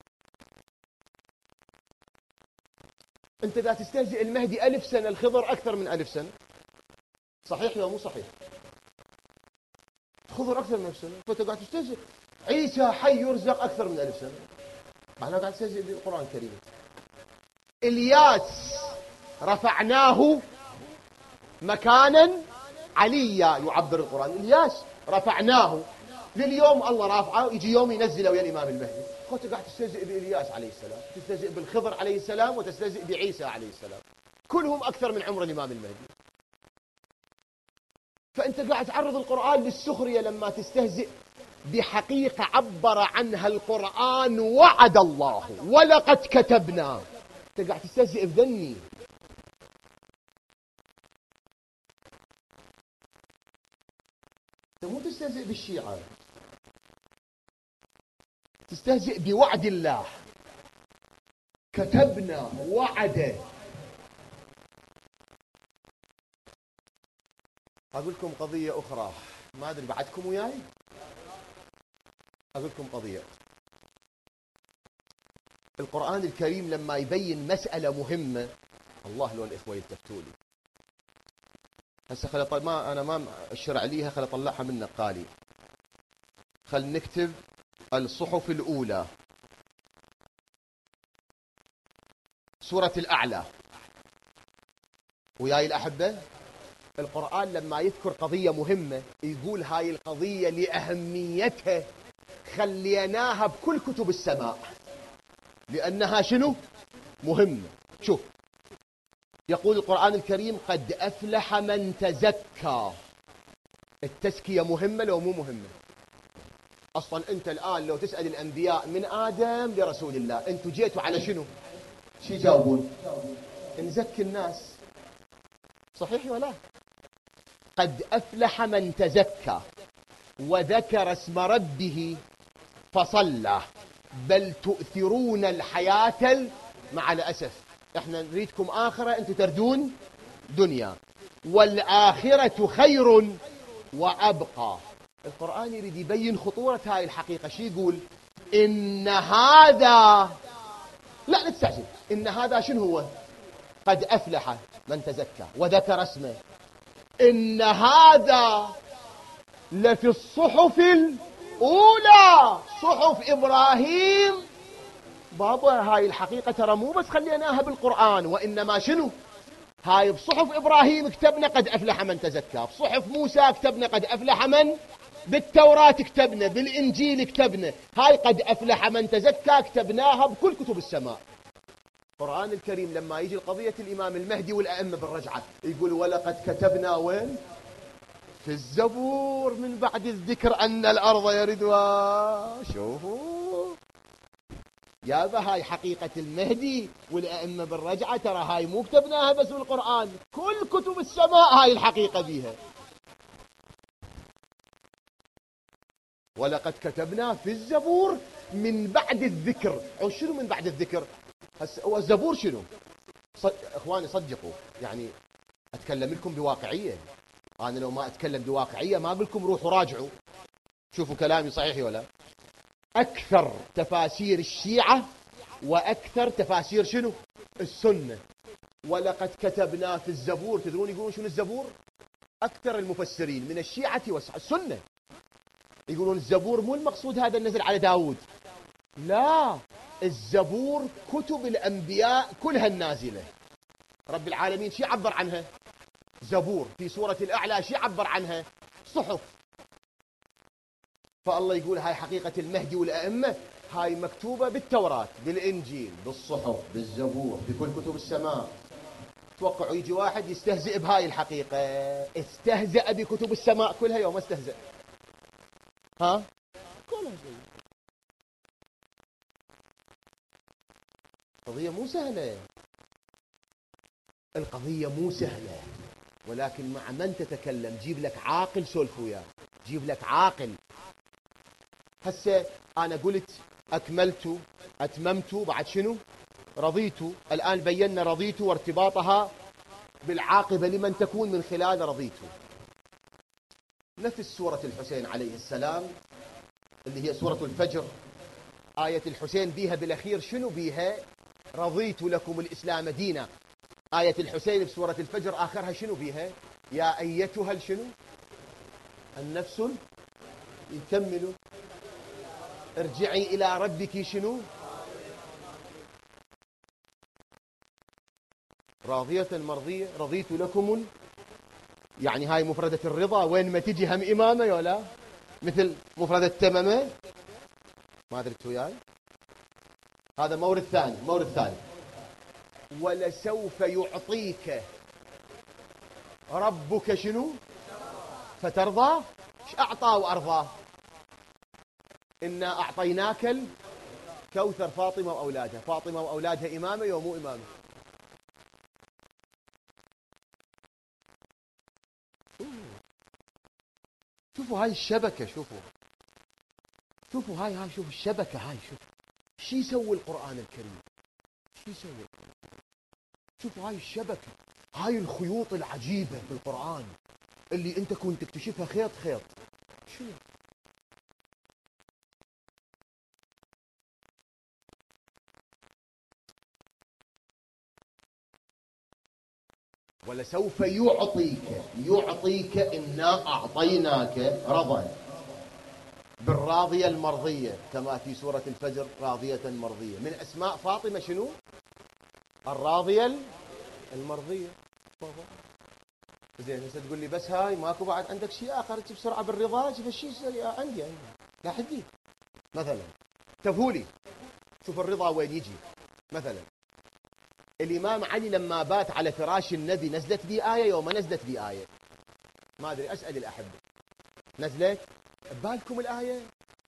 انت اذا تستهزئ المهدي ألف سنة الخضر أكثر من ألف سنة. صحيح ولا مو صحيح؟ خضر أكثر من ألف سنة. فانت قاعد تستهزئ. عيسى حي يرزق أكثر من ألف سنة. أنا قاعد استهزئ بالقرآن الكريم. إلياس رفعناه مكانا عليا يعبر القرآن. إلياس رفعناه. لليوم الله رافعه يجي يوم ينزله ويا الإمام المهدي. أنت قاعد تستهزئ بإلياس عليه السلام، تستهزئ بالخضر عليه السلام، وتستهزئ بعيسى عليه السلام. كلهم أكثر من عمر الإمام المهدي. فأنت قاعد تعرض القرآن للسخرية لما تستهزئ بحقيقة عبر عنها القرآن وعد الله ولقد كتبنا. أنت قاعد تستهزئ بذني. أنت مو تستهزئ بالشيعة، تستهزئ بوعد الله. كتبنا وعده. أقول لكم قضية أخرى ما أدري بعدكم وياي. أقول لكم قضية. القرآن الكريم لما يبين مسألة مهمة الله لو الإخوة يلتفتوا لي. هسه خل طل... ما أنا ما أشرع ليها خل أطلعها من نقالي. خل نكتب الصحف الأولى سورة الأعلى. وياي الأحبة القرآن لما يذكر قضية مهمة يقول هاي القضية لأهميتها خليناها بكل كتب السماء لأنها شنو؟ مهمة. شوف يقول القرآن الكريم قد أفلح من تزكى. التزكية مهمة لو مو مهمة؟ أصلا أنت الآن لو تسأل الأنبياء من آدم لرسول الله أنتوا جيتوا على شنو؟ شي جاوبون؟ نزكي الناس. صحيح ولا؟ قد أفلح من تزكى وذكر اسم ربه فصلى بل تؤثرون الحياة مع الأسف احنا نريدكم آخرة انتم تردون دنيا والآخرة خير وأبقى. القرآن يريد يبين خطورة هاي الحقيقة. شو يقول؟ إن هذا لا لا تستعجل. إن هذا شنو هو؟ قد أفلح من تزكى وذكر اسمه. إن هذا لفي الصحف الأولى صحف إبراهيم. بابا هاي الحقيقة ترى مو بس خليناها بالقرآن وإنما شنو؟ هاي بصحف إبراهيم كتبنا قد أفلح من تزكى. بصحف موسى كتبنا قد أفلح من. بالتوراة كتبنا. بالإنجيل كتبنا. هاي قد أفلح من تزكى كتبناها بكل كتب السماء. القرآن الكريم لما يجي القضية الإمام المهدي والأئمة بالرجعة يقول ولقد كتبنا وين؟ في الزبور من بعد الذكر أن الأرض يردها. شوفوا يابا هاي حقيقة المهدي والأئمة بالرجعة ترى هاي مو كتبناها بس بالقرآن كل كتب السماء هاي الحقيقة بيها. ولقد كتبنا في الزبور من بعد الذكر. أو شنو من بعد الذكر؟ هو الزبور شنو؟ صد... اخواني صدقوا يعني اتكلم لكم بواقعيه. انا لو ما اتكلم بواقعيه ما اقول لكم روحوا راجعوا شوفوا كلامي صحيح ولا. اكثر تفاسير الشيعه وأكثر تفاسير شنو؟ السنة. ولقد كتبنا في الزبور، تدرون يقولون شنو الزبور؟ أكثر المفسرين من الشيعة والسنة يقولون الزبور مو المقصود هذا النزل على داود، لا، الزبور كتب الأنبياء كلها النازلة. رب العالمين شي عبر عنها؟ زبور. في سورة الأعلى شي عبر عنها؟ صحف. فالله يقول هاي حقيقة المهدي والأئمة، هاي مكتوبة بالتوراة، بالإنجيل، بالصحف، بالزبور، بكل كتب السماء. توقعوا يجي واحد يستهزئ بهاي الحقيقة؟ استهزأ بكتب السماء كلها يوم استهزأ. ها؟ كلها زي. القضية مو سهلة، القضية مو سهلة، ولكن مع من تتكلم؟ جيب لك عاقل سولف وياه، جيب لك عاقل. هسه أنا قلت أكملت، أتممت، بعد شنو؟ رضيت. الآن بينا رضيت وارتباطها بالعاقبة لمن تكون من خلال رضيت. نفس سورة الحسين عليه السلام اللي هي سورة الفجر، آية الحسين بيها بالأخير شنو بيها؟ رضيت لكم الإسلام دينا. آية الحسين في سورة الفجر آخرها شنو بيها؟ يا أيتها الشنو؟ النفس يكملوا ارجعي إلى ربك شنو؟ راضية مرضية. رضيت لكم، يعني هاي مفردة الرضا، وين ما تجي هم إمامة ولا مثل مفردة تمامة. ما أدري وياي. هذا مورد ثاني. مورد ثاني، ولسوف يعطيك ربك شنو؟ فترضى. ايش أعطى وأرضاه؟ إنا أعطيناك الكوثر. فاطمة وأولادها، فاطمة وأولادها إمامة ومو إمامة؟ شوفوا هاي الشبكة، شوفوا شوفوا هاي هاي شوفوا الشبكة هاي. شوفوا شو يسوي القرآن الكريم، شو يسوي؟ شوفوا هاي الشبكة، هاي الخيوط العجيبة في القرآن اللي انت كنت تكتشفها خيط خيط. شو ولسوف يعطيك، يعطيك إنا أعطيناك رضا، بالراضية المرضية، كما في سورة الفجر راضية مرضية. من أسماء فاطمة شنو؟ الراضية المرضية. زين هسه تقول لي بس هاي ماكو بعد عندك شيء آخر بسرعة بالرضا؟ شوف الشيء عندي عندي لا حدي. مثلا تفولي شوف الرضا وين يجي. مثلا الإمام علي لما بات على فراش النبي نزلت بي آية يوم ما نزلت بي آية؟ ما أدري، أسأل الأحبة. نزلت ببالكم الآية؟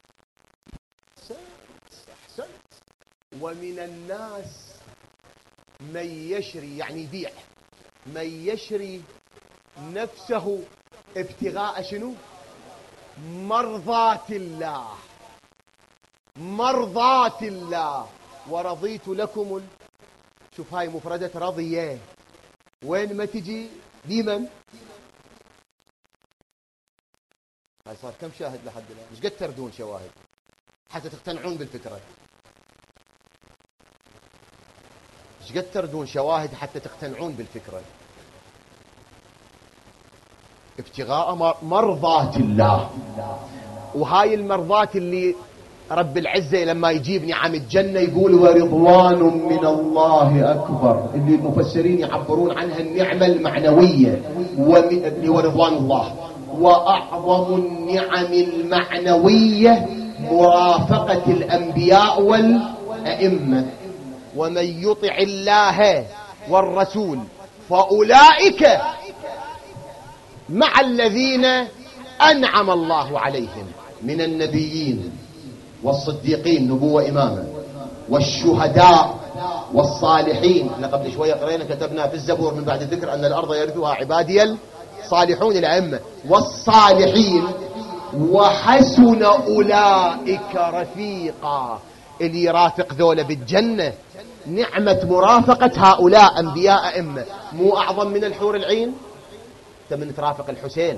أحسنت. ومن الناس من يشري، يعني يبيع، من يشري نفسه ابتغاء شنو؟ مرضات الله. مرضات الله. ورضيت لكم ال... شوف هاي مفردة رضية، وين ما تجي لمن؟ هاي صار كم شاهد لحد الآن؟ مش قد تردون شواهد حتى تقتنعون بالفكرة؟ مش قد تردون شواهد حتى تقتنعون بالفكرة؟ ابتغاء مرضات الله. وهاي المرضات اللي رب العزة لما يجيب نعم الجنة يقول ورضوان من الله أكبر، اللي المفسرين يعبرون عنها النعمة المعنوية اللي هو رضوان الله. وأعظم النعم المعنوية مرافقة الأنبياء والأئمة. ومن يطع الله والرسول فأولئك مع الذين أنعم الله عليهم من النبيين والصديقين نبوة إمامة والشهداء والصالحين. احنا قبل شوية قرينا كتبنا في الزبور من بعد الذكر أن الأرض يرثها عبادي الصالحون الأئمة والصالحين وحسن أولئك رفيقا. اللي يرافق ذولا بالجنة نعمة مرافقة هؤلاء أنبياء أئمة مو أعظم من الحور العين؟ من ترافق الحسين،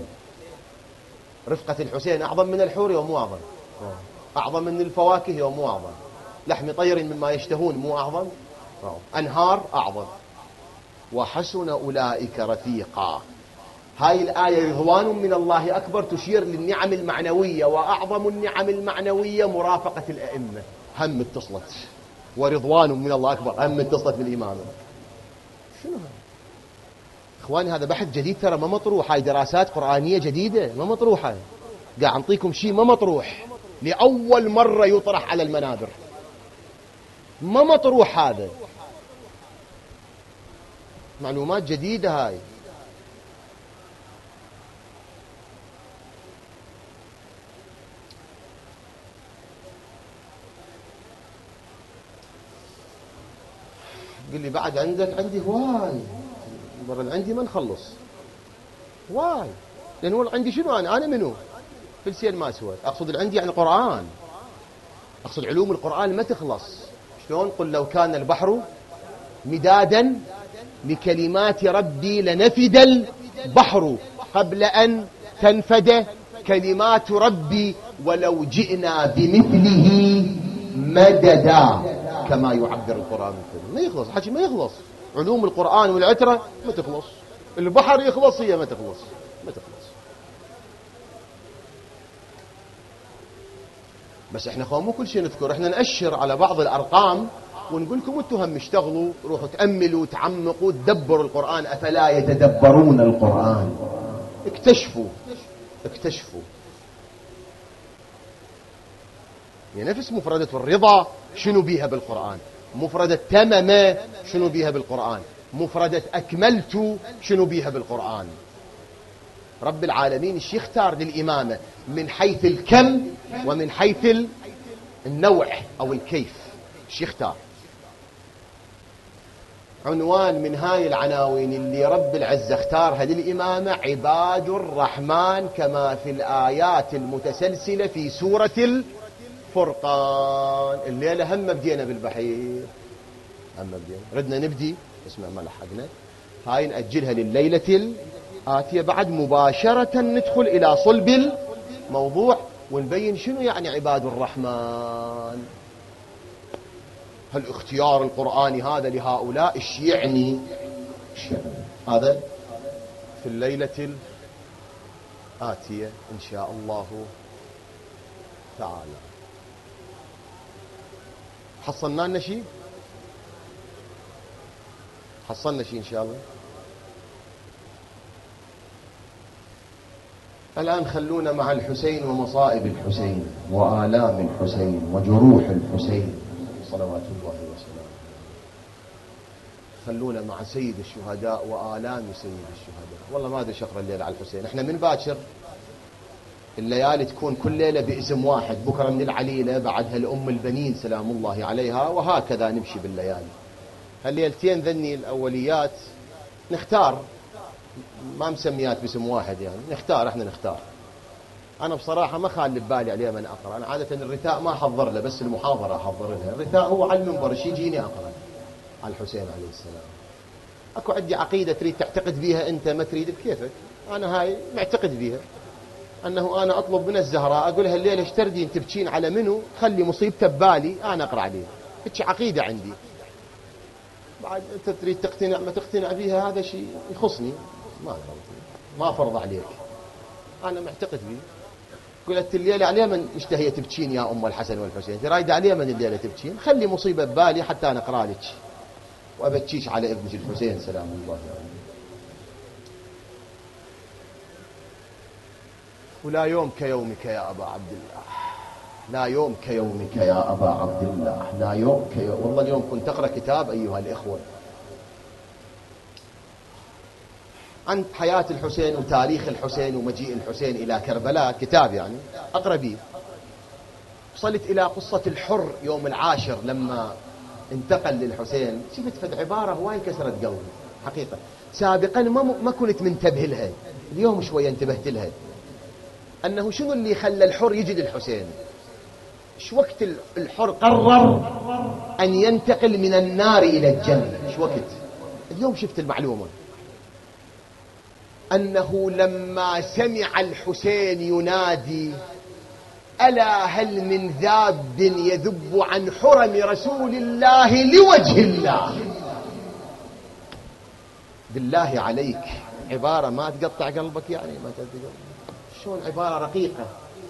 رفقة الحسين أعظم من الحور يوم مو أعظم؟ أعظم من الفواكه يوم مو أعظم؟ لحم طير مما يشتهون مو أعظم؟ أنهار أعظم. وحسن أولئك رفيقا. هاي الآية رضوان من الله أكبر تشير للنعم المعنوية، وأعظم النعم المعنوية مرافقة الأئمة. هم اتصلت ورضوان من الله أكبر، هم اتصلت بالإمامة. شنو هذا؟ إخواني هذا بحث جديد ترى، ما مطروح. هاي دراسات قرآنية جديدة ما مطروحة. قاعد أعطيكم شيء ما مطروح، لأول مرة يطرح على المنابر، ما مطروح. هذا معلومات جديدة هاي. قل لي بعد عندك؟ عندي هواي، مرة عندي ما نخلص هواي. لأن والله عندي شنو أنا أنا منو فلسين ما سوت. أقصد عندي يعني قرآن، أقصد علوم القرآن ما تخلص. شلون؟ قل لو كان البحر مدادا لكلمات ربي لنفد البحر قبل أن تنفد كلمات ربي ولو جئنا بمثله مددا كما يعبر القرآن الكريم. ما يخلص حكي، ما يخلص. علوم القرآن والعترة ما تخلص. البحر يخلص، هي ما تخلص، ما تخلص. بس احنا خو مو كل شيء نذكر، احنا نأشر على بعض الأرقام ونقول لكم انتم هم اشتغلوا، روحوا تأملوا تعمقوا تدبروا القرآن. أفلا يتدبرون القرآن؟ اكتشفوا اكتشفوا يعني نفس مفردة الرضا شنو بيها بالقرآن، مفردة تمم شنو بيها بالقرآن، مفردة أكملت شنو بيها بالقرآن. رب العالمين الشيء اختار للإمامة من حيث الكم ومن حيث النوع أو الكيف. الشيء اختار عنوان من هاي العناوين اللي رب العزة اختارها للإمامة: عباد الرحمن، كما في الآيات المتسلسلة في سورة الفرقان. الليلة هم بدينا بالبحير، هم بدينا ردنا نبدي اسمع ما لحقنا. هاي نأجلها لليلة الآتية، بعد مباشرة ندخل إلى صلب الموضوع ونبين شنو يعني عباد الرحمن. هل اختيار القرآني هذا لهؤلاء ايش يعني؟ هذا في الليلة الآتية إن شاء الله تعالى. حصلنا لنا شيء؟ حصلنا شيء إن شاء الله. الآن خلونا مع الحسين ومصائب الحسين وآلام الحسين وجروح الحسين صلوات الله وسلامه. خلونا مع سيد الشهداء وآلام سيد الشهداء. والله ما أدري شقرا الليلة على الحسين. احنا من باكر الليالي تكون كل ليلة باسم واحد، بكرة من العليلة، بعدها الأم البنين سلام الله عليها، وهكذا نمشي بالليالي. هالليلتين ذني الأوليات نختار، ما مسميات باسم واحد يعني، نختار احنا نختار. أنا بصراحة ما خالي ببالي عليه من أقرأ. أنا عادة الرثاء ما أحضر له، بس المحاضرة أحضر لها. الرثاء هو على المنبر ايش يجيني أقرأ على الحسين عليه السلام. أكو عندي عقيدة تريد تعتقد بيها أنت، ما تريد بكيفك. أنا هاي معتقد بيها، أنه أنا أطلب من الزهراء أقولها الليلة ايش تردين تبكين على منو، خلي مصيبته ببالي أنا أقرأ عليه. هيك عقيدة عندي. بعد أنت تريد تقتنع ما تقتنع بيها هذا شيء يخصني، ما ما فرض عليك. أنا معتقد بيه. قلت الليلة عليه من اشتهي تبكين يا أم الحسن والحسين، رايدة عليه من الليلة تبكين، خلي مصيبة ببالي حتى أنا أقرأ لك وأبكيش على ابنك الحسين سلام الله عليه. ولا يوم كيومك يا أبا عبد الله، لا يوم كيومك يا أبا عبد الله، لا يوم كيوم. والله اليوم كنت أقرأ كتاب أيها الإخوة عن حياة الحسين وتاريخ الحسين ومجيء الحسين إلى كربلاء، كتاب يعني أقرأ به. وصلت إلى قصة الحر يوم العاشر لما انتقل للحسين. شفت فد عبارة هواي كسرت قلبي حقيقة. سابقا ما ما كنت منتبه لها، اليوم شوية انتبهت لها. أنه شنو اللي خلى الحر يجي للحسين؟ ايش وقت الحر قرر أن ينتقل من النار إلى الجنة؟ ايش وقت؟ اليوم شفت المعلومة أنه لما سمع الحسين ينادي ألا هل من ذاب يذب عن حرم رسول الله لوجه الله. بالله عليك عبارة ما تقطع قلبك يعني ما تقطع. شلون عبارة رقيقة.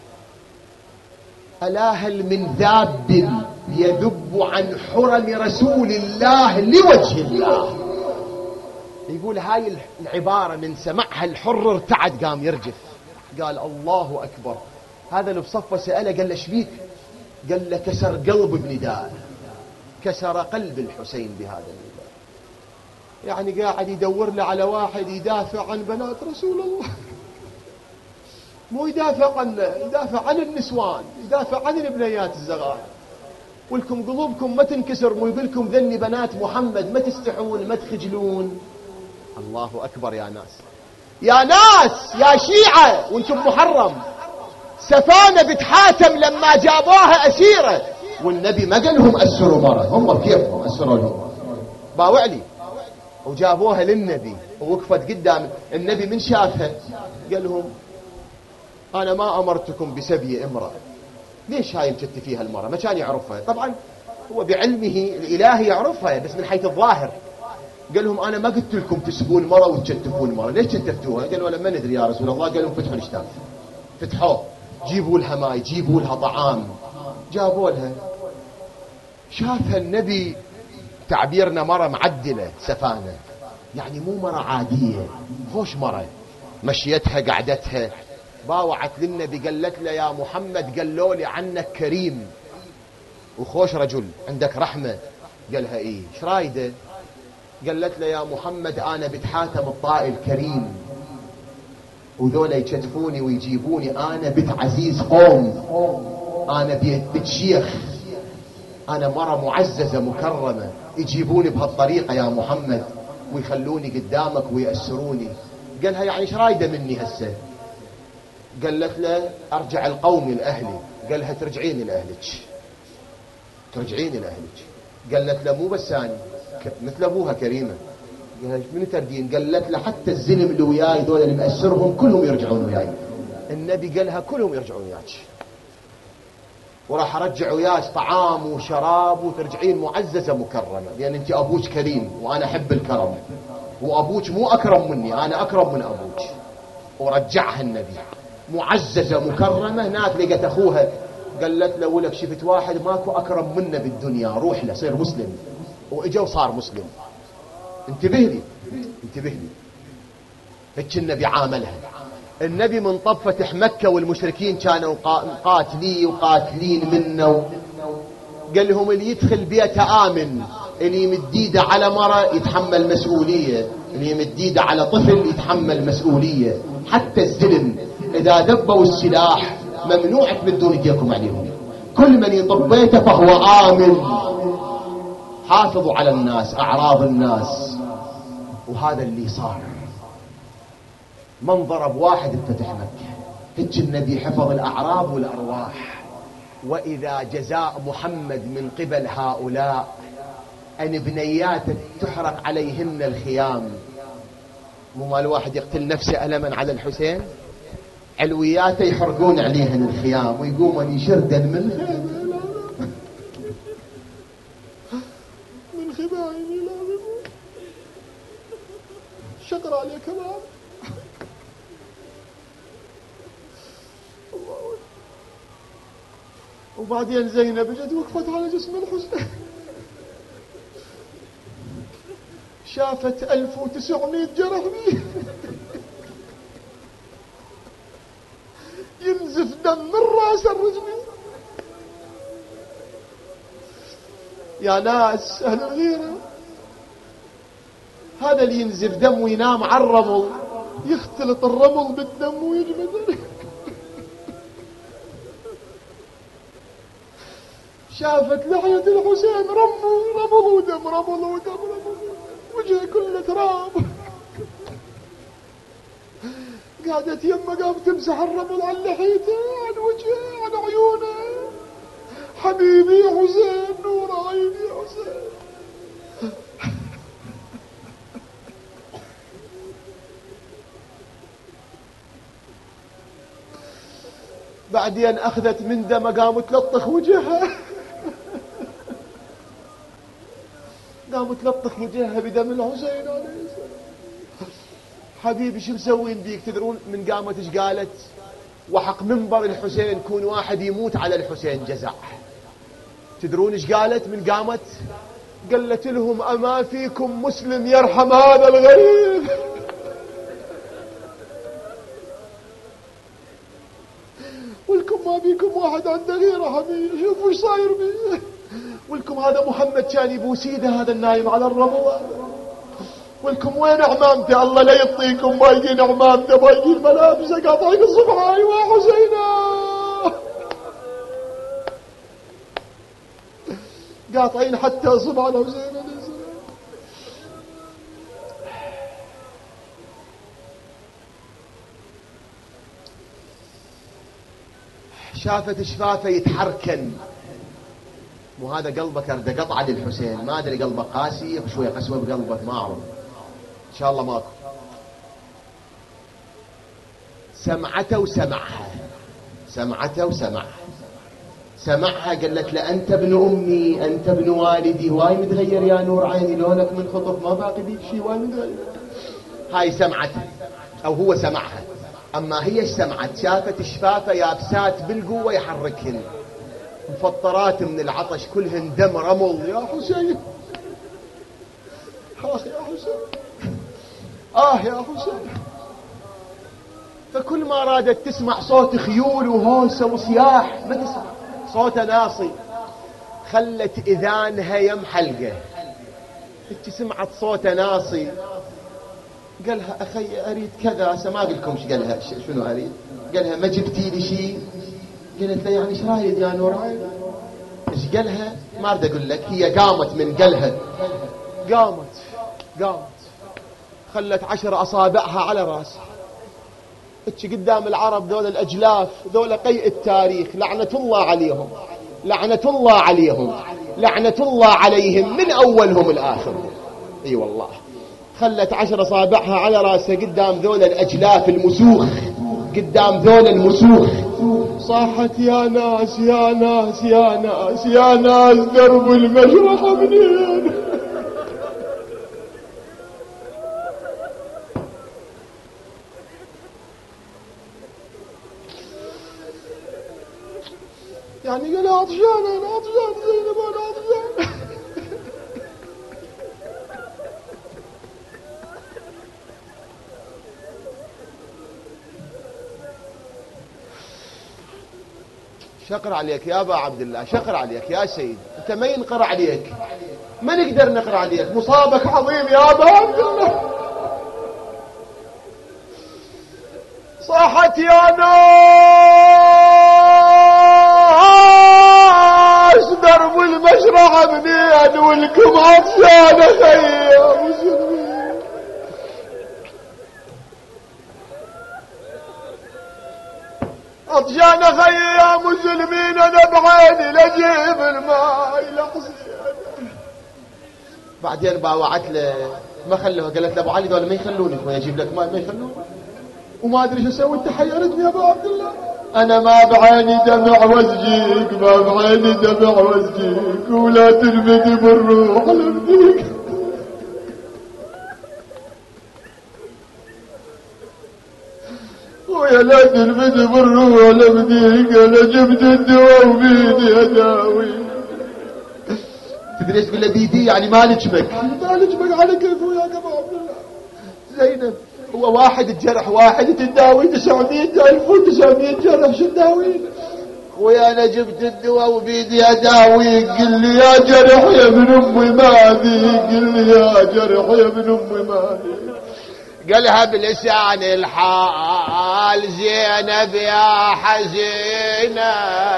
ألا هل من ذاب يذب عن حرم رسول الله لوجه الله. يقول هاي العبارة من سمعها الحر ارتعد قام يرجف قال الله أكبر. هذا اللي بصفه سأله قال له شبيك؟ قال له كسر قلب بنداء، كسر قلب الحسين بهذا النداء. يعني قاعد يدور له على واحد يدافع عن بنات رسول الله، مو يدافع عنه، يدافع عن النسوان، يدافع عن البنيات الزغار. ولكم قلوبكم ما تنكسر مو يقول لكم ذني بنات محمد، ما تستحون ما تخجلون. الله أكبر يا ناس، يا ناس يا شيعة وانتم محرم. سفانة بنت حاتم لما جابوها أسيرة والنبي ما قال لهم أسروا مرة، هم بكيفهم أسروا لهم باوعلي، وجابوها للنبي ووقفت قدام النبي. من شافها قال لهم أنا ما أمرتكم بسبي امرأة. ليش هاي مشت فيها المرأة؟ ما كان يعرفها. طبعا هو بعلمه الإلهي يعرفها بس من حيث الظاهر. قال لهم أنا ما قلت لكم تسبون المرأة وتشتفون المرأة، ليش شتفتوها؟ قالوا لا ما ندري يا رسول الله. قال لهم فتحوا الاشتاف، فتحوه، جيبوا لها ماي، جيبوا لها طعام. جابوا لها، شافها النبي تعبيرنا مرة معدلة سفانة، يعني مو مرة عادية، خوش مرة. مشيتها قعدتها، باوعت للنبي قالت له يا محمد قالوا لي عنك كريم وخوش رجل عندك رحمة. قالها ايه ايش رايده؟ قالت له يا محمد انا بنت حاتم الطائي الكريم، وذولا يكتفوني ويجيبوني، انا بنت عزيز قوم، انا بنت شيخ، انا مرة معززة مكرمة، يجيبوني بهالطريقة يا محمد ويخلوني قدامك ويأسروني. قالها يعني ايش رايده مني هسه؟ قالت له ارجع القومي لاهلي. قالها ترجعين لاهلك، ترجعين لاهلك. قالت له مو بس انا مثل ابوها كريمه. قالها من تردين؟ قالت له حتى الزلم اللي وياي دول اللي مأسرهم كلهم يرجعون وياي. النبي قالها كلهم يرجعون وياك، وراح ارجع وياك طعام وشراب وترجعين معززه مكرمه، لان انت ابوك كريم وانا احب الكرم، وابوك مو اكرم مني، انا اكرم من ابوك. ورجعها النبي معززه مكرمه. هناك لقت اخوها قالت له ولك شفت واحد ماكو اكرم منه بالدنيا، روح له صير مسلم. واجا وصار مسلم. انتبه لي انتبه لي هيك النبي عاملها. النبي من طب فتح مكة والمشركين كانوا قاتلين وقاتلين منه، قال لهم اللي يدخل بيته آمن، اللي يمد ايده على مرة يتحمل مسؤولية، اللي يمد ايده على طفل يتحمل مسؤولية، حتى الزلم إذا دبوا السلاح ممنوع تمدون ايديكم عليهم، كل من يطب بيته فهو آمن. حافظوا على الناس، أعراض الناس. وهذا اللي صار. من ضرب واحد بفتح مكة، هيك النبي حفظ الأعراض والأرواح. وإذا جزاء محمد من قبل هؤلاء أن بنيات تحرق عليهن الخيام. مو مال واحد يقتل نفسه ألما على الحسين، علوياته يحرقون عليهن الخيام ويقومون يشردن من خيمة من خبائن لا شقر عليه كمان. وبعدين زينب اجت وقفت على جسم الحسين، شافت ألف وتسعمائة جرح بيه ينزف دم من راس الرجل. يا ناس أهل الغيرة، هذا اللي ينزف دم وينام على الرمل، يختلط الرمل بالدم ويجمد. شافت لحية الحسين رمل رمل ودم رمل ودم وجهه كله تراب. قعدت يمه قام تمسح الرمل عن لحيته، عن وجهه، عن عيونه. حبيبي يا حسين، نور عيني يا حسين. بعدين أخذت من دمه قامت تلطخ وجهها قامت تلطخ وجهها بدم الحسين عليه السلام. حبيبي شو مسوين بيك؟ تدرون من قامت ايش قالت؟ وحق منبر الحسين كون واحد يموت على الحسين جزع. تدرون ايش قالت من قامت؟ قالت لهم أما فيكم مسلم يرحم هذا الغريب؟ ولكم ما بيكم واحد عنده غيره حبيبي. شوفوا ايش صاير بيه. ولكم هذا محمد كان يبوسيده هذا النايم على الرمل. ولكم وين عمامته؟ الله لا يعطيكم بايقين عمامته بايقين ملابسه قاطعين الصبح. ايوه حسينا قاطعين حتى صبح الحسين عليه السلام. شافت شفافه يتحركن. مو هذا قلبك ارد قطعه للحسين. ما ادري قلبك قاسي شويه قسوه بقلبك ما اعرف. ان شاء الله ماكو. سمعته وسمعها سمعته وسمعها سمعها قالت له أنت ابن أمي أنت ابن والدي. واي متغير يا نور عيني لونك من خطف ما باقي بيك شيء. واي متغير. هاي سمعتها أو هو سمعها. أما هي ايش سمعت؟ شافت شفافة يابسات بالقوة يحركهن مفطرات من العطش كلهن دم رمل. يا حسين آه يا حسين آه يا حسين. فكل ما رادت تسمع صوت خيول وهوسة وصياح ما تسمع صوت ناصي. خلت إذانها يم حلقة. انت سمعت صوت ناصي. قالها أخي أريد كذا. ما قلكم ايش قالها شنو أريد؟ قالها ما جبتي لي شيء؟ قالت له يعني ايش رايد يا نور عين؟ ايش قالها؟ ما اريد اقول لك. هي قامت من قالها قامت قامت خلت عشر أصابعها على راسها. اتش قدام العرب ذول الأجلاف ذول قيء التاريخ لعنة الله عليهم لعنة الله عليهم لعنة الله عليهم من أولهم الآخر. اي والله. خلت عشر أصابعها على راسها قدام ذول الأجلاف المسوخ قدام ذول المسوخ. صاحت يا ناس يا ناس يا ناس يا ناس درب المشرحة منين؟ يعني قال عطشان انا عطشان زينب انا عطشان. شقر عليك يا ابا عبد الله شقر عليك يا سيد. انت ما ينقر عليك ما نقدر نقر عليك. مصابك عظيم يا ابا عبد الله. صاحت يا ناس درب المشرع منين والكم عطشان خي يا مسلمين. عطشان خي يا مسلمين. انا بعيني لجيب الماء لحظي. بعدين باوعت له ما خلوها. قالت له ابو علي دول ما يخلونك ما يجيب لك ماء ما يخلونك. وما ادري شو اسوي. انت حيرتني يا ابو عبد الله. انا ما بعيني دمع وزجيك ما بعيني دمع وزجيك ولا تلبدي بالروح لبديك. ويا لا تلبدي بالروح لبديك. انا جبت الدواء وبيدي اداوي. تدري ايش تقول له بيدي؟ يعني ما لجمك ما لجمك على كيفه يا ابو عبد الله. زينب هو واحد الجرح واحد تداوي تسعمية ألف وتسعمية جرح شو تداوي؟ ويا أنا جبت الدواء وبيدي أداوي. قل لي يا جرح يا ابن أمي ماذي قل لي يا جرح يا ابن أمي ماذي. قالها بلسان الحال زينب يا حزينة.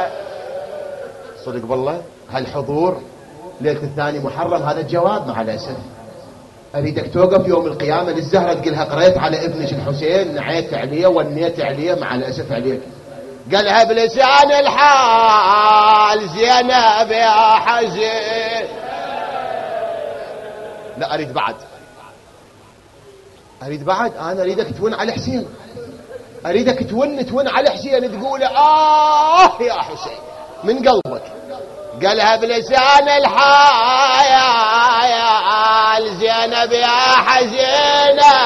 صدق والله هالحضور ليلة الثاني محرم هذا الجواب مع الأسف. أريدك توقف يوم القيامة للزهرة تقولها قريت على ابنك الحسين نعيت عليه ونيت عليه مع الأسف عليك. قالها بلسان الحال زينب يا حزين. لا أريد بعد أريد بعد أنا أريدك تون على حسين أريدك تون تون على حسين تقول آه يا حسين من قلبك. قالها بلسان الحال زينب يا حزينة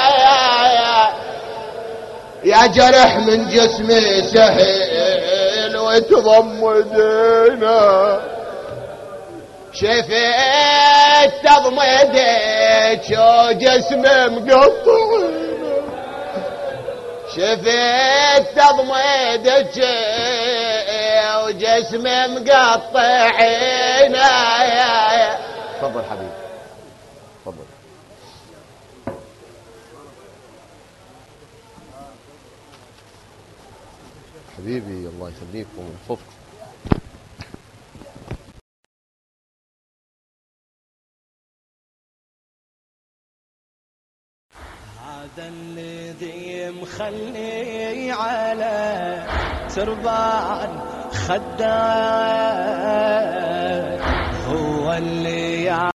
يا جرح من جسمي سهل وتضمدينا شفت تضمدك شو جسمي مقطعينا شفت تضمدك وجسمي مقطعينا. تفضل حبيبي تفضل. حبيبي الله يخليكم ويحفظكم. هذا الذي مخلي على تربان خدان هو اللي